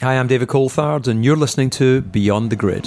Hi, I'm David Coulthard, and you're listening to Beyond the Grid.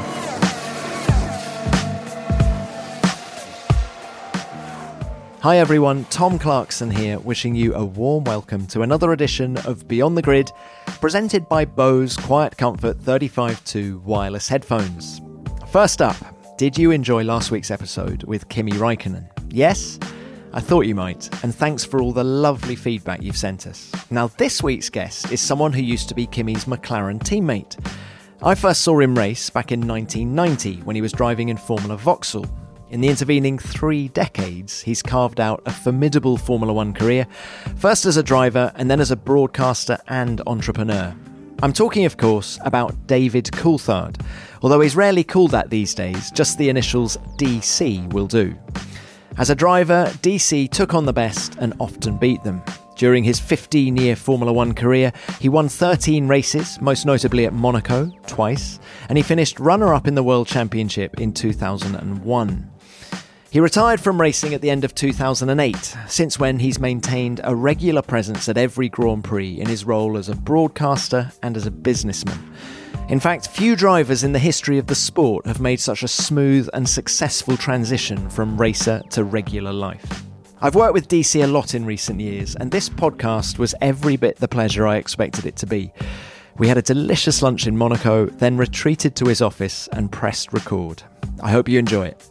Hi everyone, Tom Clarkson here, wishing you a warm welcome to another edition of Beyond the Grid, presented by Bose Quiet Comfort 35.2 wireless headphones. First up, did you enjoy last week's episode with Kimi Räikkönen? Yes? I thought you might, and thanks for all the lovely feedback you've sent us. Now, this week's guest is someone who used to be Kimi's McLaren teammate. I first saw him race back in 1990 when he was driving in Formula Vauxhall. In the intervening 3 decades, he's carved out a formidable Formula One career, first as a driver and then as a broadcaster and entrepreneur. I'm talking, of course, about David Coulthard, although he's rarely called that these days, just the initials DC will do. As a driver, DC took on the best and often beat them. During his 15-year Formula One career, he won 13 races, most notably at Monaco, twice, and he finished runner-up in the World Championship in 2001. He retired from racing at the end of 2008, since when he's maintained a regular presence at every Grand Prix in his role as a broadcaster and as a businessman. In fact, few drivers in the history of the sport have made such a smooth and successful transition from racer to regular life. I've worked with DC a lot in recent years, and this podcast was every bit the pleasure I expected it to be. We had a delicious lunch in Monaco, then retreated to his office and pressed record. I hope you enjoy it.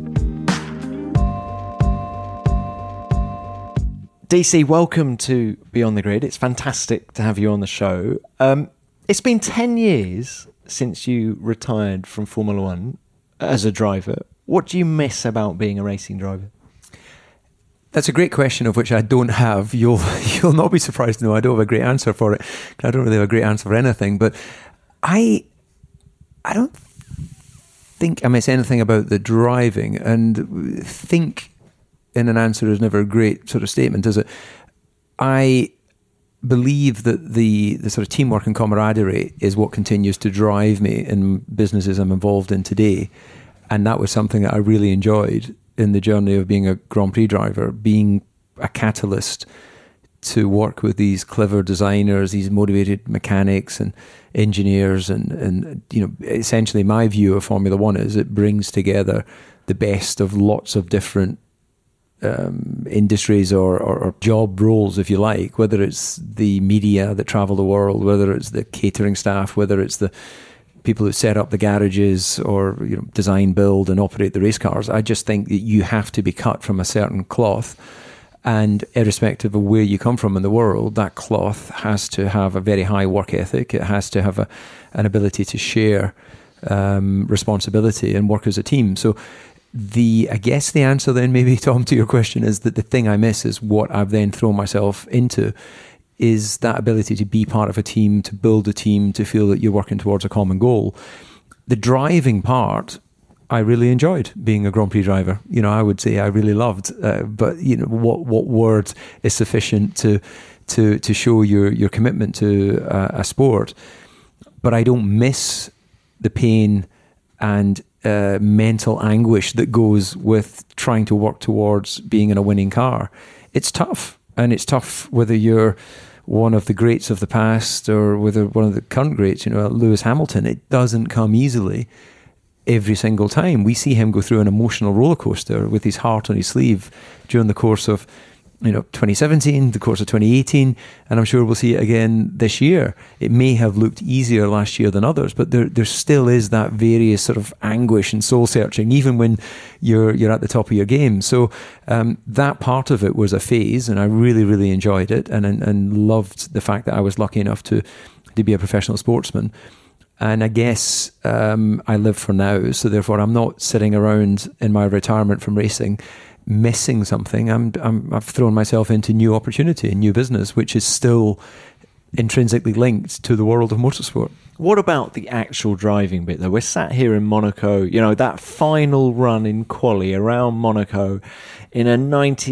DC, welcome to Beyond the Grid. It's fantastic to have you on the show. It's been 10 years since you retired from Formula One as a driver. What do you miss about being a racing driver? That's a great question, of which I don't have. You'll not be surprised to know I don't have a great answer for it. I don't really have a great answer for anything. But I don't think I miss anything about the driving. And think in an answer is never a great sort of statement, is it? I believe that the sort of teamwork and camaraderie is what continues to drive me in businesses I'm involved in today. And that was something that I really enjoyed in the journey of being a Grand Prix driver, being a catalyst to work with these clever designers, these motivated mechanics and engineers. And you know, essentially my view of Formula One is it brings together the best of lots of different industries or job roles, if you like, whether it's the media that travel the world, whether it's the catering staff, whether it's the people who set up the garages or design, build and operate the race cars. I just think that you have to be cut from a certain cloth, and irrespective of where you come from in the world, that cloth has to have a very high work ethic. It has to have an ability to share responsibility and work as a team. So I guess the answer then, maybe, Tom, to your question is that the thing I miss is what I've then thrown myself into, is that ability to be part of a team, to build a team, to feel that you're working towards a common goal. The driving part, I really enjoyed being a Grand Prix driver. I would say I really loved, but what word is sufficient to show your commitment to a sport? But I don't miss the pain and mental anguish that goes with trying to work towards being in a winning car. It's tough, and it's tough whether you're one of the greats of the past or whether one of the current greats, Lewis Hamilton. It doesn't come easily every single time. We see him go through an emotional roller coaster with his heart on his sleeve during the course of 2017, the course of 2018, and I'm sure we'll see it again this year. It may have looked easier last year than others, but there still is that various sort of anguish and soul searching, even when you're at the top of your game. So that part of it was a phase, and I really, really enjoyed it, and loved the fact that I was lucky enough to be a professional sportsman. And I guess I live for now, so therefore I'm not sitting around in my retirement from racing missing something. I've thrown myself into new opportunity and new business, which is still intrinsically linked to the world of motorsport. What about the actual driving bit though? We're sat here in Monaco, that final run in quali around Monaco in a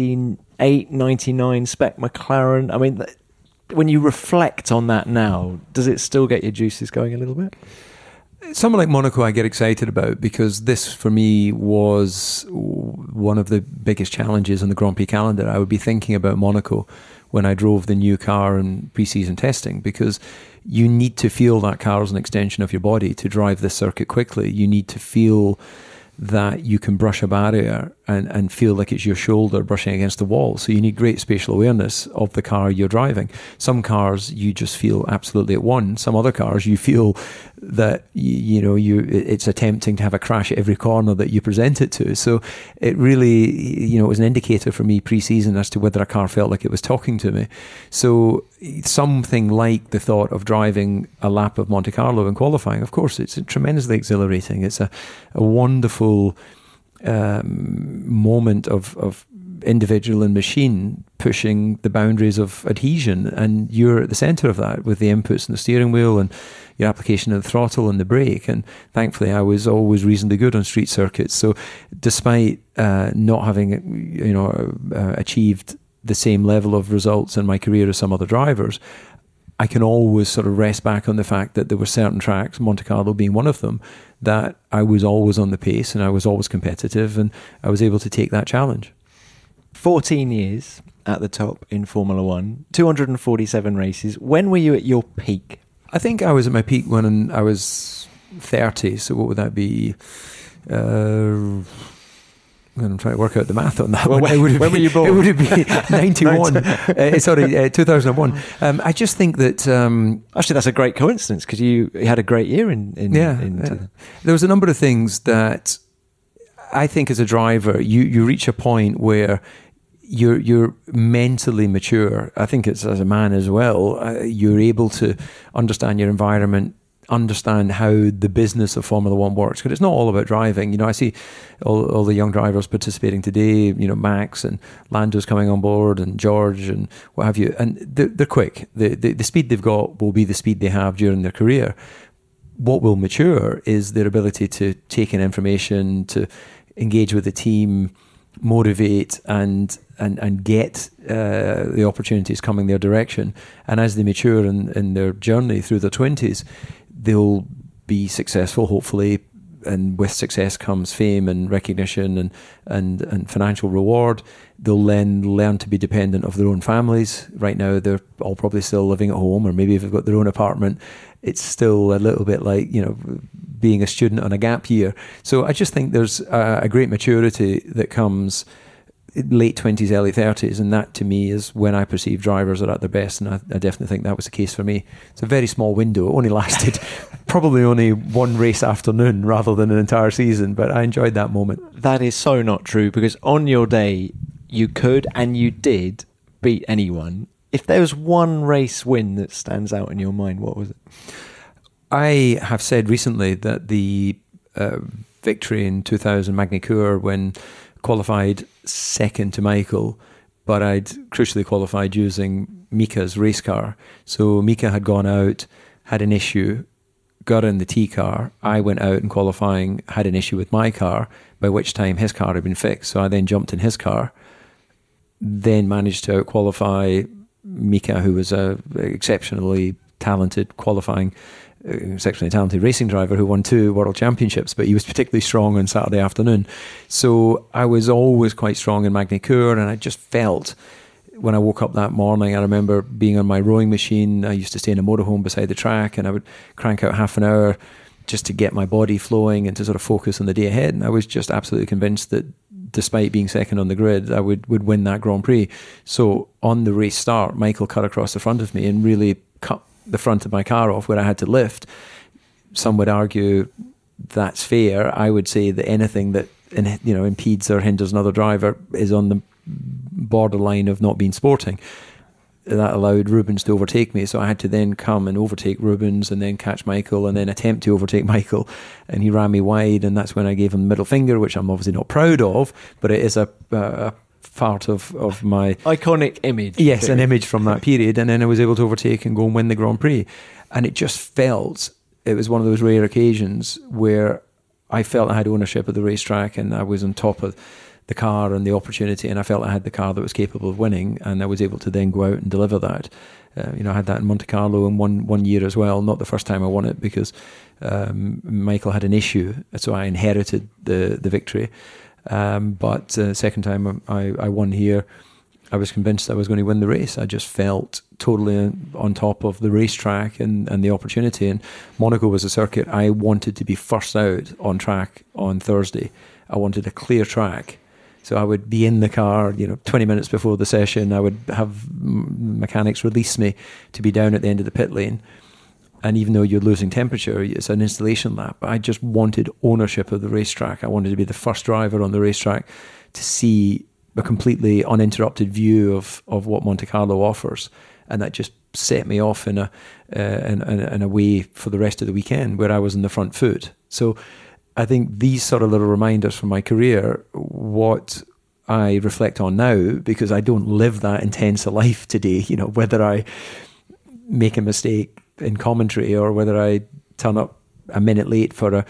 1999 spec McLaren. I mean, when you reflect on that now, does it still get your juices going a little bit? Somewhere like Monaco I get excited about, because this for me was one of the biggest challenges on the Grand Prix calendar. I would be thinking about Monaco when I drove the new car in pre-season testing, because you need to feel that car as an extension of your body to drive this circuit quickly. You need to feel that you can brush a barrier and feel like it's your shoulder brushing against the wall. So you need great spatial awareness of the car you're driving. Some cars you just feel absolutely at one. Some other cars you feel that it's attempting to have a crash at every corner that you present it to. So it really, was an indicator for me pre-season as to whether a car felt like it was talking to me. So something like the thought of driving a lap of Monte Carlo in qualifying, of course, it's tremendously exhilarating. It's a wonderful moment of individual and machine pushing the boundaries of adhesion, and you're at the center of that with the inputs and the steering wheel and your application of the throttle and the brake. And thankfully I was always reasonably good on street circuits, so despite not having achieved the same level of results in my career as some other drivers, I can always sort of rest back on the fact that there were certain tracks, Monte Carlo being one of them, that I was always on the pace and I was always competitive, and I was able to take that challenge. 14 years at the top in Formula One, 247 races. When were you at your peak? I think I was at my peak when I was 30. So what would that be? I'm trying to work out the math on that. Well, when were you born? It would have been 91. 2001. I just think that... actually, that's a great coincidence because you had a great year in There was a number of things that I think as a driver, you reach a point where you're mentally mature. I think it's as a man as well. You're able to understand your environment, understand how the business of Formula One works, because it's not all about driving. I see all the young drivers participating today, Max and Lando's coming on board and George and what have you, and they're quick. The speed they've got will be the speed they have during their career. What will mature is their ability to take in information, to engage with the team, motivate and get the opportunities coming their direction. And as they mature in their journey through their 20s, they'll be successful, hopefully, and with success comes fame and recognition and financial reward. They'll then learn to be dependent of their own families. Right now, they're all probably still living at home, or maybe if they've got their own apartment, it's still a little bit like, being a student on a gap year. So I just think there's a great maturity that comes late 20s, early 30s, and that to me is when I perceive drivers are at their best, and I definitely think that was the case for me. It's a very small window. It only lasted probably only one race afternoon rather than an entire season, but I enjoyed that moment. That is so not true, because on your day you could and you did beat anyone. If there was one race win that stands out in your mind, what was it? I have said recently that the victory in 2000 Magny Cours, when qualified second to Michael, but I'd crucially qualified using Mika's race car. So Mika had gone out, had an issue, got in the T car. I went out in qualifying, had an issue with my car, by which time his car had been fixed. So I then jumped in his car, then managed to out-qualify Mika, who was a exceptionally talented racing driver who won 2 world championships, but he was particularly strong on Saturday afternoon. So I was always quite strong in Magny Cours, and I just felt when I woke up that morning, I remember being on my rowing machine. I used to stay in a motorhome beside the track, and I would crank out half an hour just to get my body flowing and to sort of focus on the day ahead. And I was just absolutely convinced that despite being second on the grid, I would win that Grand Prix. So on the race start, Michael cut across the front of me and really cut the front of my car off where I had to lift. Some would argue that's fair. I would say that anything that impedes or hinders another driver is on the borderline of not being sporting. That allowed Rubens to overtake me, so I had to then come and overtake Rubens and then catch Michael and then attempt to overtake Michael, and he ran me wide, and that's when I gave him the middle finger, which I'm obviously not proud of, but it is a part of my iconic image. Yes, an image from that period. And then I was able to overtake and go and win the Grand Prix, and it just felt, it was one of those rare occasions where I felt I had ownership of the racetrack and I was on top of the car and the opportunity, and I felt I had the car that was capable of winning, and I was able to then go out and deliver that. I had that in Monte Carlo in one year as well. Not the first time I won it, because Michael had an issue, so I inherited the victory. But second time I won here, I was convinced I was going to win the race. I just felt totally on top of the racetrack and the opportunity. And Monaco was a circuit I wanted to be first out on track on Thursday. I wanted a clear track. So I would be in the car, 20 minutes before the session. I would have mechanics release me to be down at the end of the pit lane. And even though you're losing temperature, it's an installation lap. I just wanted ownership of the racetrack. I wanted to be the first driver on the racetrack to see a completely uninterrupted view of what Monte Carlo offers. And that just set me off in a way for the rest of the weekend where I was in the front foot. So I think these sort of little reminders from my career, what I reflect on now, because I don't live that intense a life today, whether I make a mistake in commentary or whether I turn up a minute late for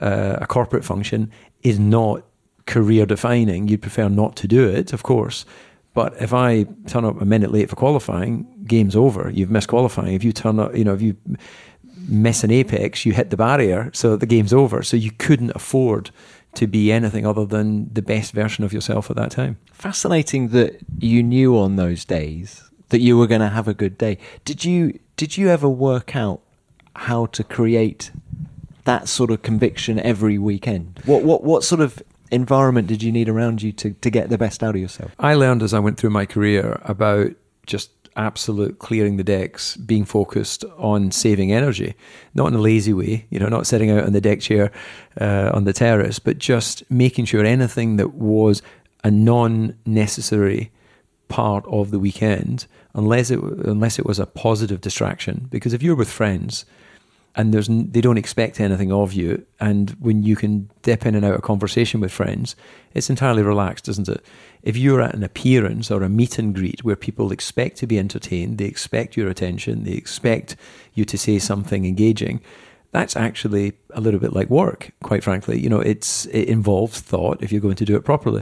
a corporate function is not career defining. You'd prefer not to do it, of course. But if I turn up a minute late for qualifying, game's over. You've missed qualifying. If you turn up, if you miss an apex, you hit the barrier, so the game's over. So you couldn't afford to be anything other than the best version of yourself at that time. Fascinating that you knew on those days that you were going to have a good day. Did you ever work out how to create that sort of conviction every weekend? What sort of environment did you need around you to get the best out of yourself? I learned as I went through my career about just absolute clearing the decks, being focused on saving energy, not in a lazy way, not sitting out on the deck chair on the terrace, but just making sure anything that was a non-necessary part of the weekend, unless it was a positive distraction. Because if you're with friends and they don't expect anything of you, and when you can dip in and out of conversation with friends, it's entirely relaxed, isn't it? If you're at an appearance or a meet and greet where people expect to be entertained, they expect your attention, they expect you to say something engaging, that's actually a little bit like work, quite frankly. It involves thought if you're going to do it properly.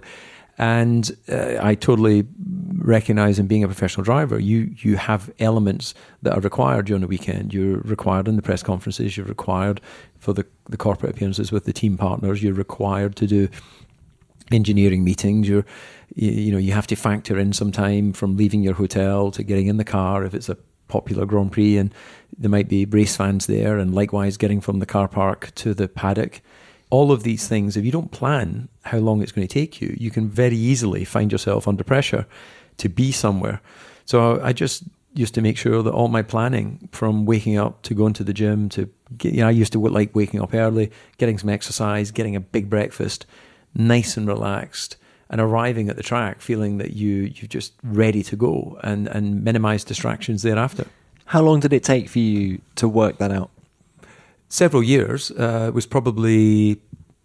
And I totally recognize in being a professional driver, you have elements that are required during the weekend. You're required in the press conferences. You're required for the corporate appearances with the team partners. You're required to do engineering meetings. You have to factor in some time from leaving your hotel to getting in the car if it's a popular Grand Prix, and there might be race fans there, and likewise getting from the car park to the paddock. All of these things, if you don't plan how long it's going to take you, you can very easily find yourself under pressure to be somewhere. So I just used to make sure that all my planning, from waking up to going to the gym to, I used to like waking up early, getting some exercise, getting a big breakfast, nice and relaxed, and arriving at the track feeling that you're just ready to go and minimize distractions thereafter. How long did it take for you to work that out? Several years. It was probably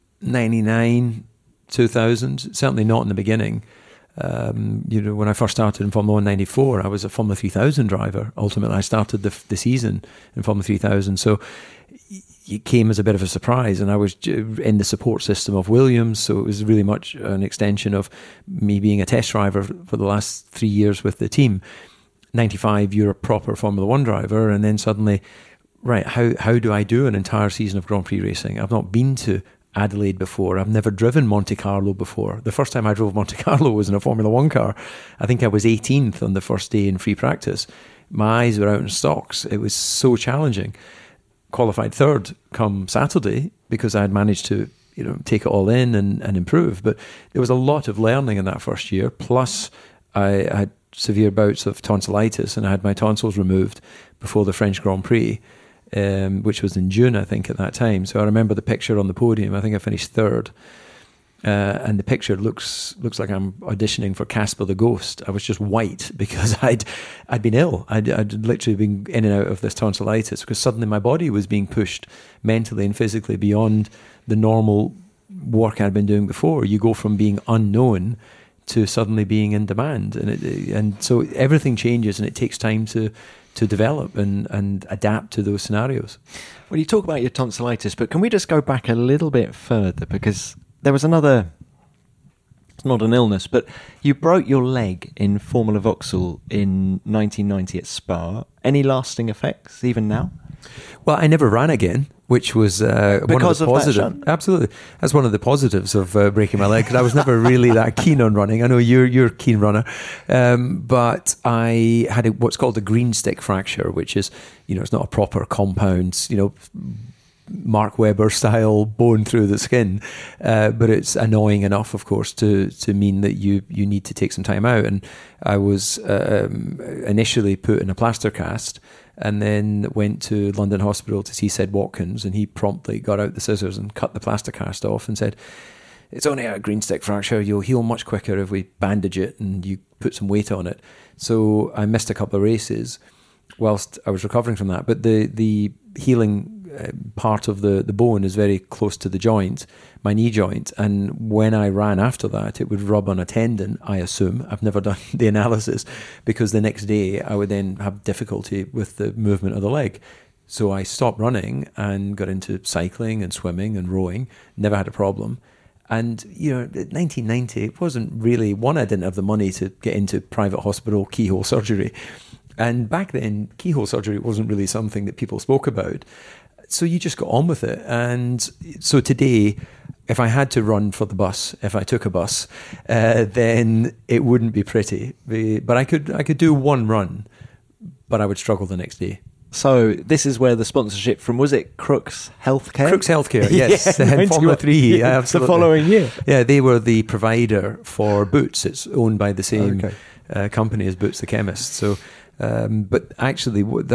99, 2000, certainly not in the beginning. When I first started in Formula 1 94, I was a Formula 3000 driver. Ultimately, I started the season in Formula 3000. So it came as a bit of a surprise, and I was in the support system of Williams. So it was really much an extension of me being a test driver for the last 3 years with the team. 95, you're a proper Formula 1 driver, and then suddenly, right, how do I do an entire season of Grand Prix racing? I've not been to Adelaide before. I've never driven Monte Carlo before. The first time I drove Monte Carlo was in a Formula 1 car. I think I was 18th on the first day in free practice. My eyes were out in stocks. It was so challenging. Qualified third come Saturday because I had managed to take it all in and improve. But there was a lot of learning in that first year. Plus, I had severe bouts of tonsillitis, and I had my tonsils removed before the French Grand Prix, which was in June, I think, at that time. So I remember the picture on the podium. I think I finished third. And the picture looks like I'm auditioning for Casper the Ghost. I was just white because I'd been ill. I'd literally been in and out of this tonsillitis because suddenly my body was being pushed mentally and physically beyond the normal work I'd been doing before. You go from being unknown to suddenly being in demand, and so everything changes, and it takes time to develop and adapt to those scenarios. Well, you talk about your tonsillitis, but can we just go back a little bit further? Because there was another, it's not an illness, but you broke your leg in Formula Vauxhall in 1990 at Spa. Any lasting effects, even now? Well, I never ran again, which was one of the positives. Absolutely, that's one of the positives of breaking my leg, because I was never really that keen on running. I know you're a keen runner, but I had what's called a green stick fracture, which is, it's not a proper compound, Mark Webber style bone through the skin, but it's annoying enough, of course, to mean that you need to take some time out. And I was initially put in a plaster cast, and then went to London Hospital to see Sid Watkins, and he promptly got out the scissors and cut the plaster cast off and said, "It's only a green stick fracture. You'll heal much quicker if we bandage it and you put some weight on it." So I missed a couple of races whilst I was recovering from that. But the healing part of the bone is very close to the joint, my knee joint, and when I ran after that, it would rub on a tendon, I assume. I've never done the analysis, because the next day I would then have difficulty with the movement of the leg. So I stopped running and got into cycling and swimming and rowing, never had a problem. And, in 1990, it wasn't really, I didn't have the money to get into private hospital keyhole surgery. And back then, keyhole surgery wasn't really something that people spoke about. So you just got on with it. And so today, if I had to run for the bus, if I took a bus, then it wouldn't be pretty. But I could do one run, but I would struggle the next day. So this is where the sponsorship from, was it Crooks Healthcare? Crooks Healthcare, yes. Formula 3, yeah, absolutely. The following year. Yeah, they were the provider for Boots. It's owned by the same company as Boots the Chemist. So, but actually, what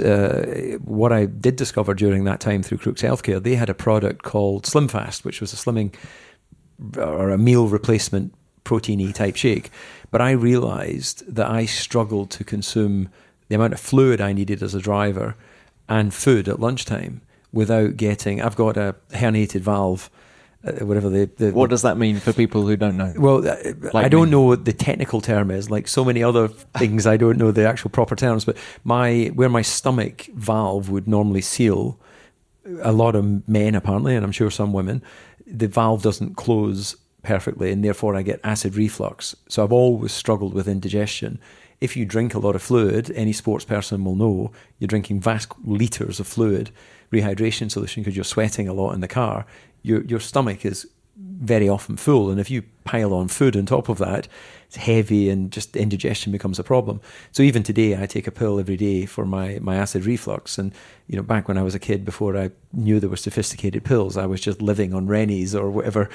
I did discover during that time through Crooks Healthcare, they had a product called SlimFast, which was a slimming or a meal replacement protein-y type shake. But I realised that I struggled to consume the amount of fluid I needed as a driver and food at lunchtime without getting... I've got a herniated valve, whatever the... What does that mean for people who don't know? Well, I don't know what the technical term is. Like so many other things, I don't know the actual proper terms, but where my stomach valve would normally seal, a lot of men apparently, and I'm sure some women, the valve doesn't close perfectly, and therefore I get acid reflux. So I've always struggled with indigestion. If you drink a lot of fluid, any sports person will know you're drinking vast litres of fluid, rehydration solution, because you're sweating a lot in the car. Your stomach is very often full, and if you pile on food on top of that, it's heavy and just indigestion becomes a problem. So even today, I take a pill every day for my acid reflux. And back when I was a kid, before I knew there were sophisticated pills, I was just living on Rennies or whatever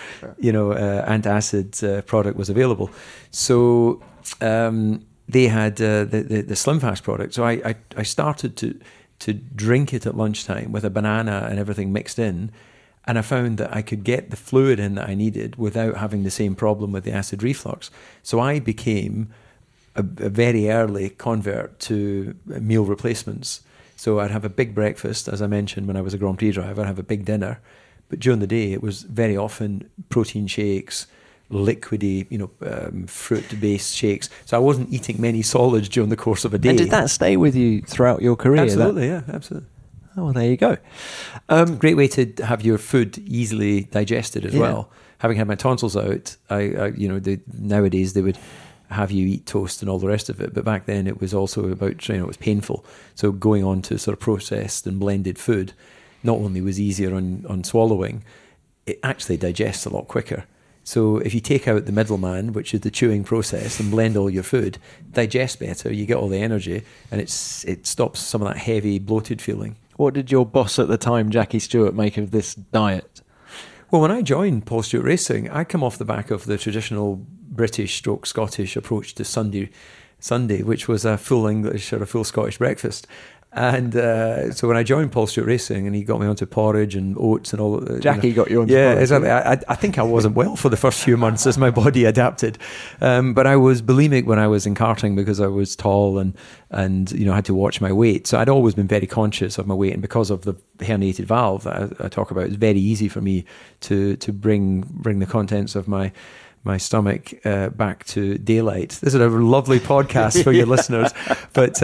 antacid product was available. So they had the SlimFast product. So I started to drink it at lunchtime with a banana and everything mixed in. And I found that I could get the fluid in that I needed without having the same problem with the acid reflux. So I became a very early convert to meal replacements. So I'd have a big breakfast, as I mentioned, when I was a Grand Prix driver. I'd have a big dinner. But during the day, it was very often protein shakes, liquidy, fruit-based shakes. So I wasn't eating many solids during the course of a day. And did that stay with you throughout your career? Absolutely, yeah, absolutely. Oh, well, there you go. Great way to have your food easily digested as well. Having had my tonsils out, nowadays they would have you eat toast and all the rest of it. But back then it was also about, it was painful. So going on to sort of processed and blended food, not only was easier on swallowing, it actually digests a lot quicker. So if you take out the middleman, which is the chewing process, and blend all your food, digest better, you get all the energy, and it stops some of that heavy, bloated feeling. What did your boss at the time, Jackie Stewart, make of this diet? Well, when I joined Paul Stewart Racing, I come off the back of the traditional British/Scottish approach to Sunday, which was a full English or a full Scottish breakfast. And so when I joined Paul Stewart Racing, and he got me onto porridge and oats and all. Jackie got you onto porridge. Yeah, exactly. I think I wasn't well for the first few months as my body adapted. But I was bulimic when I was in karting because I was tall and had to watch my weight. So I'd always been very conscious of my weight, and because of the herniated valve that I talk about, it's very easy for me to bring the contents of my stomach back to daylight. This is a lovely podcast for your listeners. But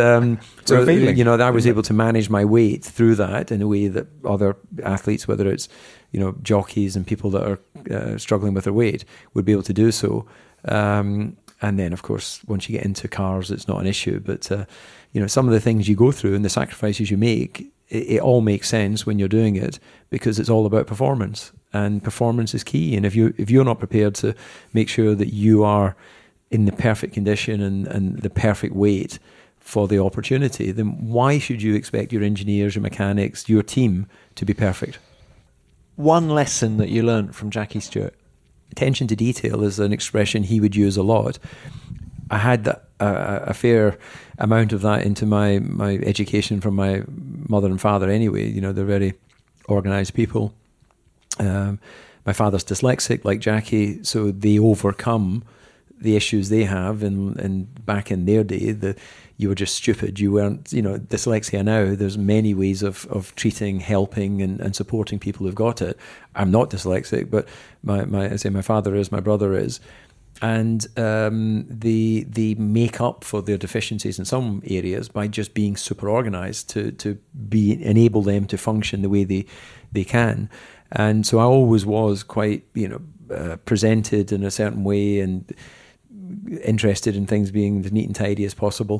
I was able to manage my weight through that in a way that other athletes, whether it's jockeys and people that are struggling with their weight, would be able to do so. And then, of course, once you get into cars, it's not an issue. But some of the things you go through and the sacrifices you make it all makes sense when you're doing it, because it's all about performance, and performance is key. And if you're not prepared to make sure that you are in the perfect condition and the perfect weight for the opportunity, then why should you expect your engineers, your mechanics, your team to be perfect? One lesson that you learned from Jackie Stewart? Attention to detail is an expression he would use a lot. I had a fair amount of that into my education from my mother and father anyway. You know, they're very organised people. My father's dyslexic, like Jackie, so they overcome the issues they have. And back in their day, you were just stupid. You weren't, dyslexia now, there's many ways of treating, helping and supporting people who've got it. I'm not dyslexic, but my father is, my brother is. And they make up for their deficiencies in some areas by just being super organised to enable them to function the way they can. And so I always was quite, presented in a certain way and interested in things being as neat and tidy as possible,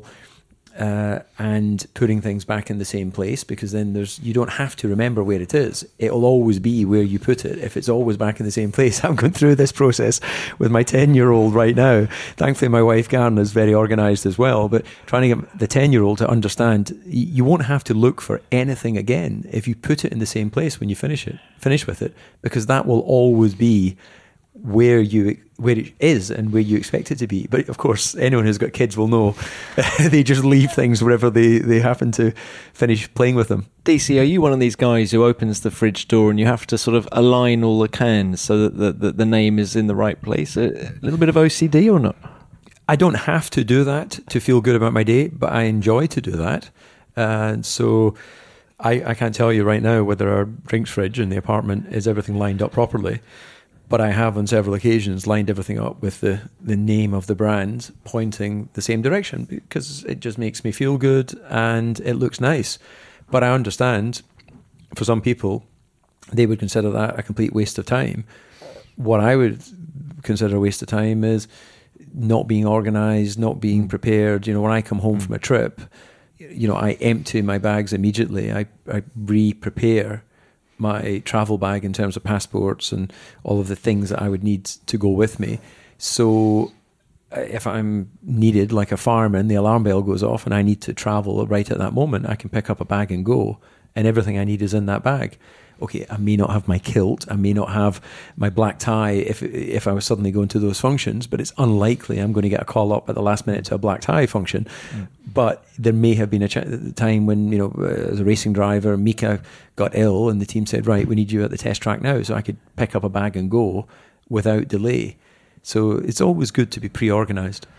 and putting things back in the same place, because then you don't have to remember where it is. It'll always be where you put it if it's always back in the same place. I'm going through this process with my 10-year-old right now. Thankfully, my wife Karen is very organised as well, but trying to get the 10-year-old to understand you won't have to look for anything again if you put it in the same place when you finish with it, because that will always be where it is and where you expect it to be. But of course, anyone who's got kids will know they just leave things wherever they happen to finish playing with them. DC, are you one of these guys who opens the fridge door and you have to sort of align all the cans so that the name is in the right place? A little bit of OCD or not? I don't have to do that to feel good about my day, but I enjoy to do that. And so I can't tell you right now whether our drinks fridge in the apartment is everything lined up properly. But I have on several occasions lined everything up with the name of the brand pointing the same direction, because it just makes me feel good and it looks nice. But I understand for some people, they would consider that a complete waste of time. What I would consider a waste of time is not being organised, not being prepared. When I come home from a trip, I empty my bags immediately. I re-prepare my travel bag in terms of passports and all of the things that I would need to go with me. So if I'm needed, like a fireman, the alarm bell goes off and I need to travel right at that moment, I can pick up a bag and go, and everything I need is in that bag. Okay, I may not have my kilt, I may not have my black tie if I was suddenly going to those functions, but it's unlikely I'm going to get a call up at the last minute to a black tie function. But there may have been a time when, as a racing driver, Mika got ill and the team said, right, we need you at the test track now, so I could pick up a bag and go without delay. So it's always good to be pre-organised.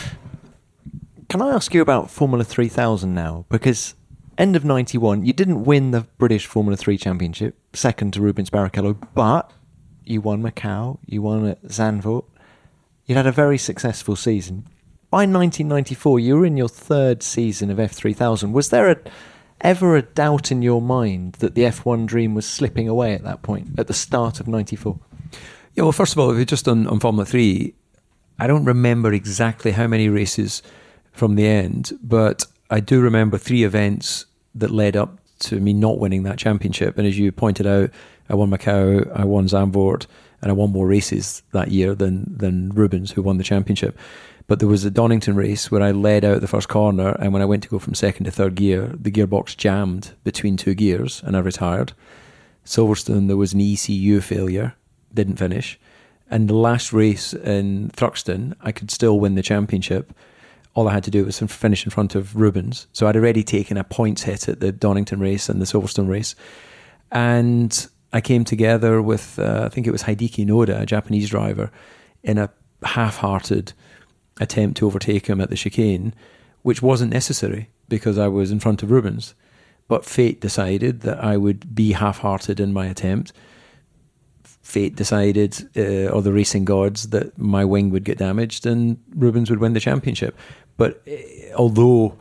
Can I ask you about Formula 3000 now? Because end of 91, you didn't win the British Formula 3 Championship, second to Rubens Barrichello, but you won Macau, you won at Zandvoort. You had a very successful season. By 1994, you were in your third season of F3000. Was there ever a doubt in your mind that the F1 dream was slipping away at that point, at the start of 94? Yeah, well, first of all, if you're just on Formula 3, I don't remember exactly how many races from the end, but I do remember 3 events that led up to me not winning that championship. And as you pointed out, I won Macau, I won Zandvoort, and I won more races that year than Rubens, who won the championship. But there was a Donington race where I led out the first corner, and when I went to go from second to third gear, the gearbox jammed between 2 gears, and I retired. Silverstone, there was an ECU failure, didn't finish. And the last race in Thruxton, I could still win the championship. All I had to do was finish in front of Rubens. So I'd already taken a points hit at the Donington race and the Silverstone race. And I came together with, I think it was Hideki Noda, a Japanese driver, in a half-hearted attempt to overtake him at the chicane, which wasn't necessary because I was in front of Rubens. But fate decided that I would be half-hearted in my attempt. Fate decided, or the racing gods, that my wing would get damaged and Rubens would win the championship. But although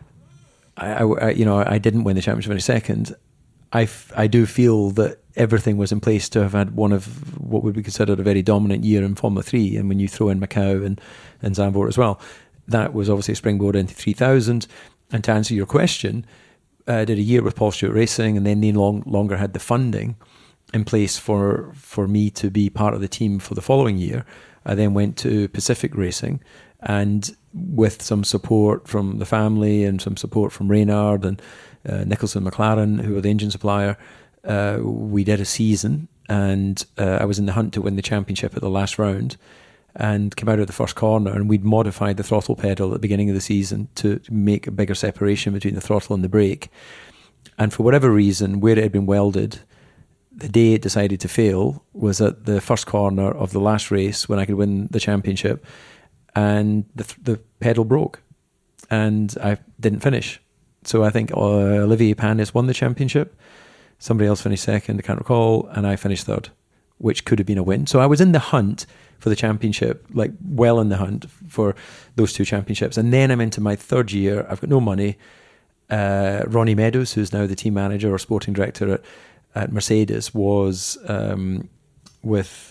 I didn't win the championship in a second, I do feel that everything was in place to have had one of what would be considered a very dominant year in Formula 3. And when you throw in Macau and Zandvoort as well, that was obviously a springboard into 3000. And to answer your question, did a year with Paul Stewart Racing, and then they longer had the funding in place for me to be part of the team for the following year. I then went to Pacific Racing, and with some support from the family and some support from Reynard and Nicholson McLaren, who were the engine supplier, we did a season, and I was in the hunt to win the championship at the last round, and came out of the first corner, and we'd modified the throttle pedal at the beginning of the season to make a bigger separation between the throttle and the brake. And for whatever reason, where it had been welded, the day it decided to fail was at the first corner of the last race when I could win the championship, and the pedal broke, and I didn't finish. So I think Olivier Panis won the championship, somebody else finished second, I can't recall, and I finished third, which could have been a win. So I was in the hunt for the championship, like well in the hunt for those two championships. And then I'm into my third year, I've got no money. Ronnie Meadows, who's now the team manager or sporting director at Mercedes, was with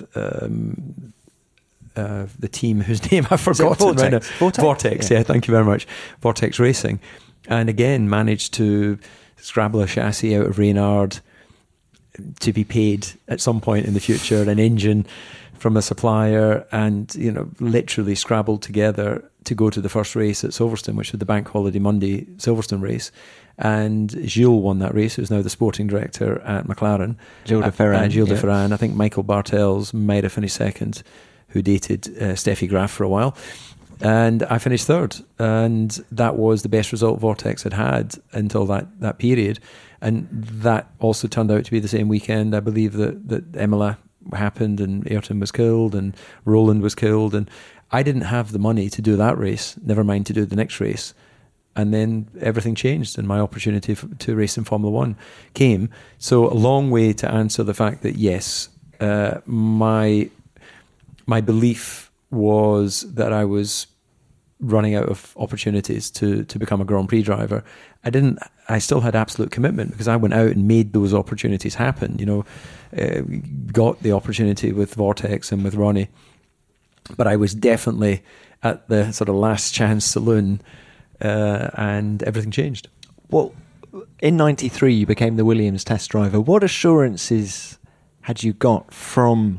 the team whose name I've forgotten right now. Vortex, yeah, thank you very much. Vortex Racing. And again, managed to scrabble a chassis out of Reynard to be paid at some point in the future, an engine from a supplier, and literally scrabbled together to go to the first race at Silverstone, which was the Bank Holiday Monday Silverstone race. And Gilles won that race, who's now the sporting director at McLaren. Gilles de Ferran. Gilles de Ferran. I think Michael Bartels might have finished second, who dated Steffi Graf for a while. And I finished third, and that was the best result Vortex had until that period. And that also turned out to be the same weekend, I believe, that Imola happened and Ayrton was killed and Roland was killed. And I didn't have the money to do that race, never mind to do the next race. And then everything changed, and my opportunity to race in Formula One came. So a long way to answer the fact that, yes, my belief was that I was running out of opportunities to become a Grand Prix driver. I still had absolute commitment because I went out and made those opportunities happen. Got the opportunity with Vortex and with Ronnie, but I was definitely at the sort of last chance saloon, and everything changed. Well, in '93 you became the Williams test driver. What assurances had you got from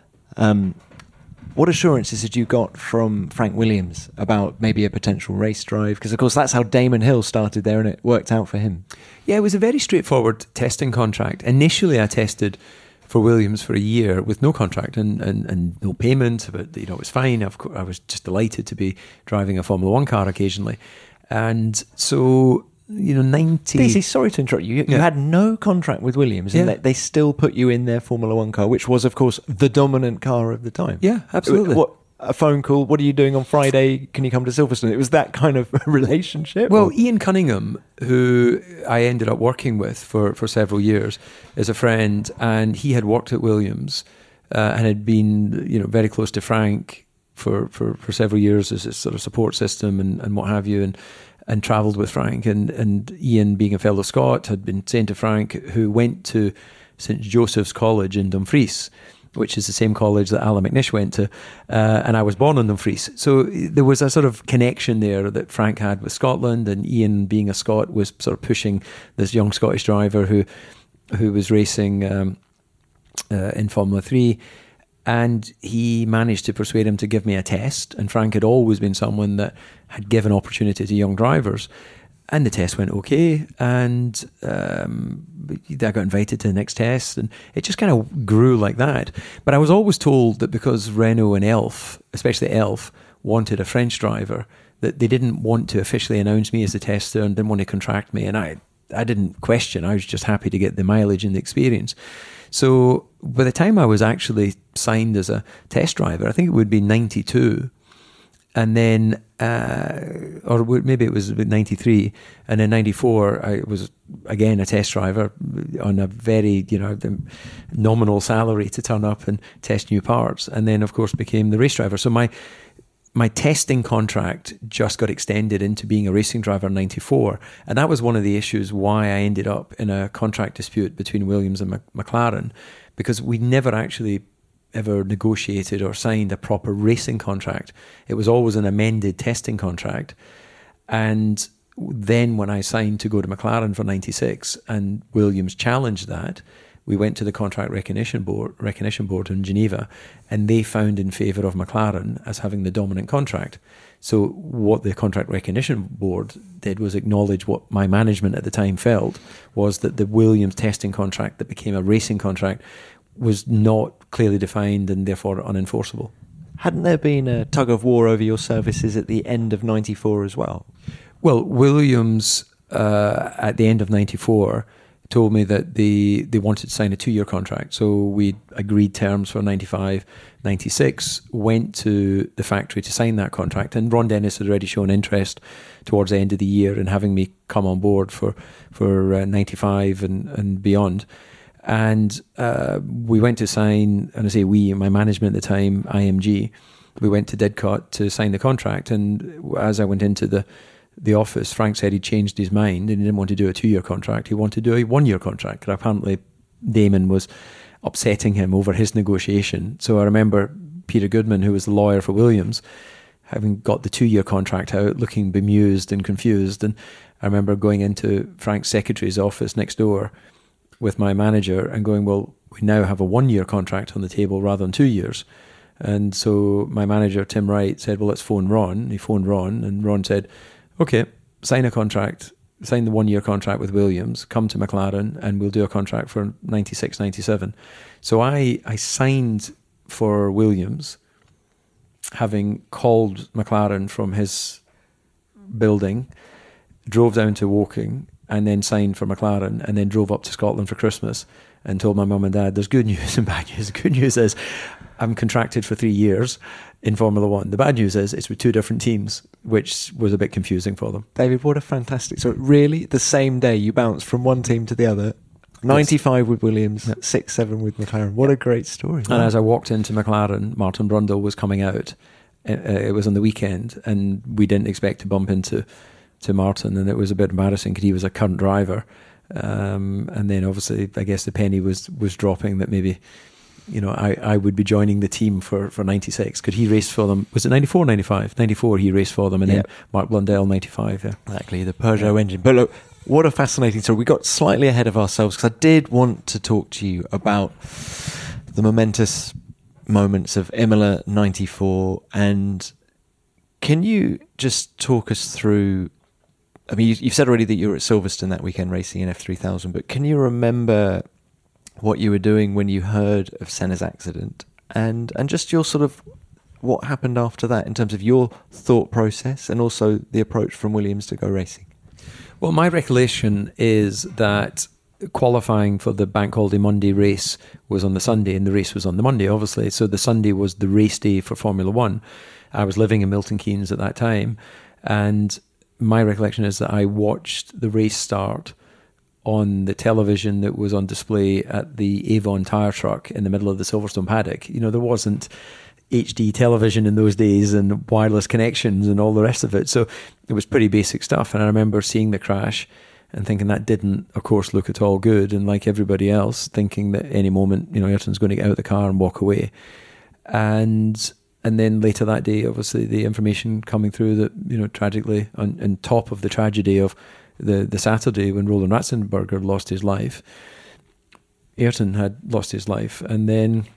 Frank Williams about maybe a potential race drive? Because, of course, that's how Damon Hill started there, and it worked out for him. Yeah, it was a very straightforward testing contract. Initially, I tested for Williams for a year with no contract and no payment, but it was fine. Of course, I was just delighted to be driving a Formula One car occasionally. And so, 90... Daisy, sorry to interrupt you. You had no contract with Williams, and they still put you in their Formula One car, which was, of course, the dominant car of the time. Yeah, absolutely. A phone call, what are you doing on Friday? Can you come to Silverstone? It was that kind of relationship? Well, Ian Cunningham, who I ended up working with for several years, is a friend, and he had worked at Williams and had been very close to Frank for several years as a sort of support system and what have you, and travelled with Frank. And Ian, being a fellow Scot, had been saying to Frank, who went to St Joseph's College in Dumfries, which is the same college that Alan McNish went to, and I was born in Dumfries. So there was a sort of connection there that Frank had with Scotland, and Ian, being a Scot, was sort of pushing this young Scottish driver who was racing in Formula 3, and he managed to persuade him to give me a test. And Frank had always been someone that had given opportunity to young drivers. And the test went okay, and I got invited to the next test, and it just kind of grew like that. But I was always told that because Renault and Elf, especially Elf, wanted a French driver, that they didn't want to officially announce me as the tester and didn't want to contract me. And I didn't question. I was just happy to get the mileage and the experience. So by the time I was actually signed as a test driver, I think it would be 92. And then, or maybe it was 93, and in 94, I was again a test driver on a very, nominal salary to turn up and test new parts. And then, of course, became the race driver. So my testing contract just got extended into being a racing driver in 94. And that was one of the issues why I ended up in a contract dispute between Williams and McLaren, because we never actually ever negotiated or signed a proper racing contract. It was always an amended testing contract. And then when I signed to go to McLaren for 96 and Williams challenged that, we went to the Contract Recognition Board in Geneva, and they found in favour of McLaren as having the dominant contract. So what the Contract Recognition Board did was acknowledge what my management at the time felt was that the Williams testing contract that became a racing contract was not clearly defined and therefore unenforceable. Hadn't there been a tug of war over your services at the end of 94 as well? Well, Williams at the end of 94 told me that they wanted to sign a 2-year contract. So we agreed terms for 95, 96, went to the factory to sign that contract. And Ron Dennis had already shown interest towards the end of the year in having me come on board for 95 and beyond. And we went to sign, and I say we, my management at the time, IMG, we went to Didcot to sign the contract. And as I went into the office, Frank said he changed his mind and he didn't want to do a 2-year contract. He wanted to do a 1-year contract. And apparently Damon was upsetting him over his negotiation. So I remember Peter Goodman, who was the lawyer for Williams, having got the 2-year contract out, looking bemused and confused. And I remember going into Frank's secretary's office next door with my manager and going, well, we now have a 1-year contract on the table rather than 2 years. And so my manager, Tim Wright, said, well, let's phone Ron. He phoned Ron, and Ron said, okay, sign a contract, sign the 1-year contract with Williams, come to McLaren, and we'll do a contract for 96, 97. So I signed for Williams, having called McLaren from his building, drove down to Woking, and then signed for McLaren, and then drove up to Scotland for Christmas and told my mum and dad, there's good news and bad news. The good news is I'm contracted for 3 years in Formula One. The bad news is it's with 2 different teams, which was a bit confusing for them. David, what a fantastic... So really, the same day you bounced from one team to the other, 95 with Williams, 6-7 with McLaren. What a great story. And as I walked into McLaren, Martin Brundle was coming out. It was on the weekend, and we didn't expect to bump into Martin, and it was a bit embarrassing because he was a current driver. And then obviously, I guess the penny was dropping that maybe, you know, I would be joining the team for 96, because he raced for them. Was it 94, 95? 94 he raced for them, and then Mark Blundell 95. Yeah, exactly, the Peugeot engine. But look, what a fascinating story. We got slightly ahead of ourselves because I did want to talk to you about the momentous moments of Imola 94, and can you just talk us through, I mean, you've said already that you were at Silverstone that weekend racing in F3000, but can you remember what you were doing when you heard of Senna's accident, and just your sort of what happened after that in terms of your thought process and also the approach from Williams to go racing? Well, my recollection is that qualifying for the Bank Holiday Monday race was on the Sunday, and the race was on the Monday, obviously. So the Sunday was the race day for Formula One. I was living in Milton Keynes at that time, and my recollection is that I watched the race start on the television that was on display at the Avon tyre truck in the middle of the Silverstone paddock. You know, there wasn't HD television in those days and wireless connections and all the rest of it. So it was pretty basic stuff. And I remember seeing the crash and thinking that didn't, of course, look at all good. And like everybody else, thinking that any moment, you know, Ayrton's going to get out of the car and walk away. And then later that day, obviously, the information coming through that, you know, tragically, on top of the tragedy of the Saturday when Roland Ratzenberger lost his life, Ayrton had lost his life. And then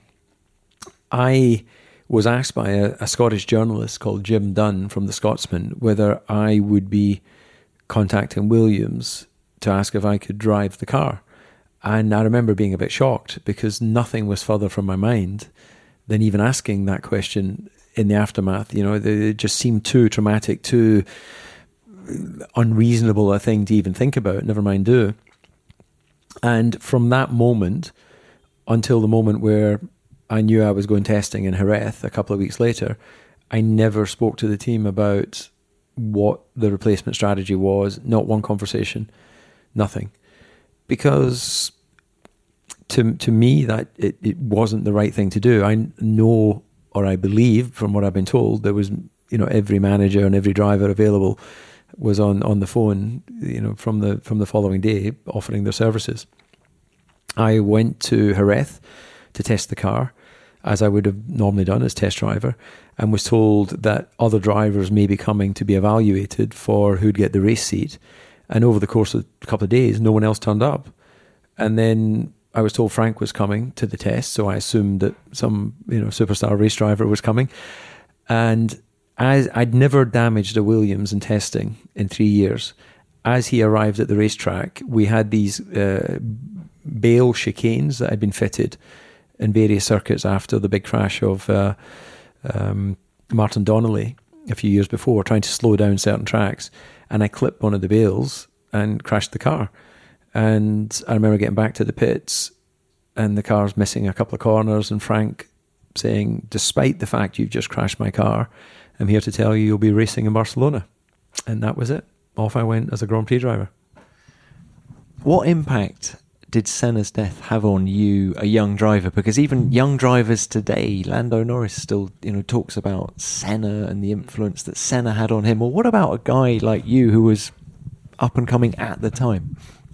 I was asked by a Scottish journalist called Jim Dunn from The Scotsman whether I would be contacting Williams to ask if I could drive the car. And I remember being a bit shocked because nothing was further from my mind than even asking that question in the aftermath. You know, it just seemed too traumatic, too unreasonable a thing to even think about, never mind do. And from that moment until the moment where I knew I was going testing in Jerez a couple of weeks later, I never spoke to the team about what the replacement strategy was. Not one conversation, nothing. Because to me, that it wasn't the right thing to do. I know, or I believe from what I've been told, there was, you know, every manager and every driver available was on the phone, you know, from the following day offering their services. I went to Jerez to test the car. as I would have normally done as test driver, and was told that other drivers may be coming to be evaluated for who'd get the race seat. And over the course of a couple of days, no one else turned up. And then I was told Frank was coming to the test, so I assumed that some superstar race driver was coming. And as I'd never damaged a Williams in testing in 3 years, as he arrived at the racetrack, we had these bale chicanes that had been fitted in various circuits after the big crash of Martin Donnelly a few years before, trying to slow down certain tracks. And I clipped one of the bales and crashed the car. And I remember getting back to the pits and the car's missing a couple of corners, and Frank saying, despite the fact you've just crashed my car, I'm here to tell you you'll be racing in Barcelona. And that was it. Off I went as a Grand Prix driver. What impact did Senna's death have on you, a young driver? Because even young drivers today, Lando Norris still, talks about Senna and the influence that Senna had on him. Or what about a guy like you who was up and coming at the time?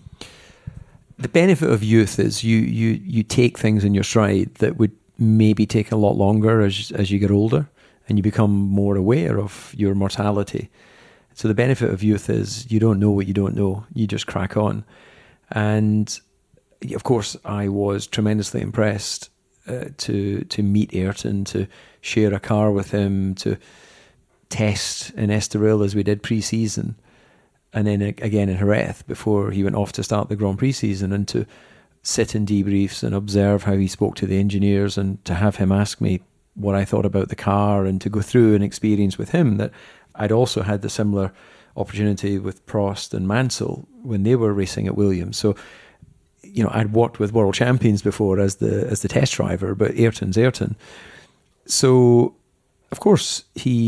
The benefit of youth is you take things in your stride that would maybe take a lot longer as you get older, and you become more aware of your mortality. So the benefit of youth is you don't know what you don't know. You just crack on. And of course, I was tremendously impressed to meet Ayrton, to share a car with him, to test in Estoril as we did pre-season, and then again in Jerez before he went off to start the Grand Prix season, and to sit in debriefs and observe how he spoke to the engineers, and to have him ask me what I thought about the car, and to go through an experience with him that I'd also had the similar opportunity with Prost and Mansell when they were racing at Williams. So, I'd worked with world champions before as the test driver, but Ayrton's Ayrton. So, of course,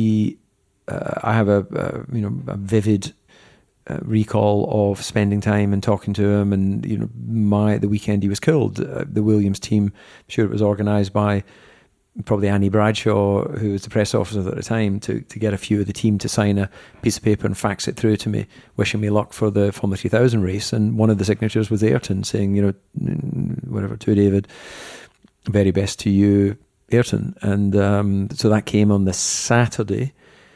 I have a vivid recall of spending time and talking to him, and the weekend he was killed, the Williams team, I'm sure it was organised by probably Annie Bradshaw, who was the press officer at the time, to get a few of the team to sign a piece of paper and fax it through to me, wishing me luck for the Formula 3000 race. And one of the signatures was Ayrton saying, whatever, to David, very best to you, Ayrton. And so that came on the Saturday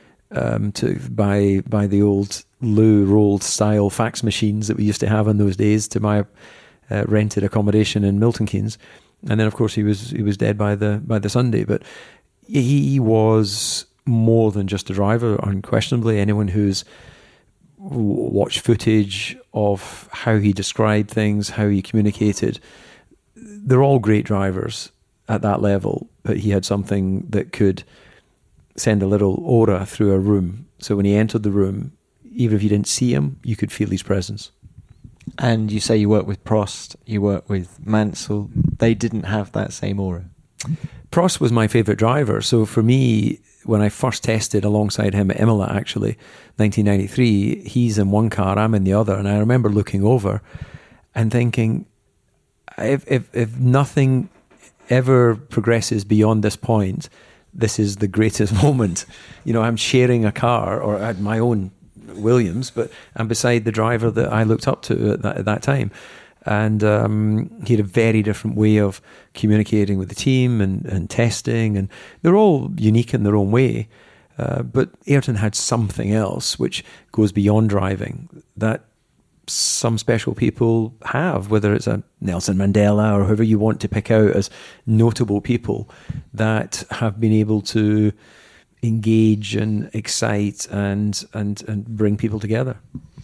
by the old Lou rolled style fax machines that we used to have in those days to my rented accommodation in Milton Keynes. And then, of course, he was dead by the Sunday. But he was more than just a driver, unquestionably. Anyone who's watched footage of how he described things, how he communicated, they're all great drivers at that level. But he had something that could send a little aura through a room. So when he entered the room, even if you didn't see him, you could feel his presence. And you say you work with Prost, you work with Mansell. They didn't have that same aura. Prost was my favourite driver. So for me, when I first tested alongside him at Imola, actually, 1993, he's in one car, I'm in the other. And I remember looking over and thinking, if nothing ever progresses beyond this point, this is the greatest moment. I'm sharing a car, or at my own Williams, but I'm beside the driver that I looked up to at that time. And he had a very different way of communicating with the team and testing, and they're all unique in their own way. But Ayrton had something else which goes beyond driving that some special people have, whether it's a Nelson Mandela or whoever you want to pick out as notable people that have been able to engage and excite and bring people together.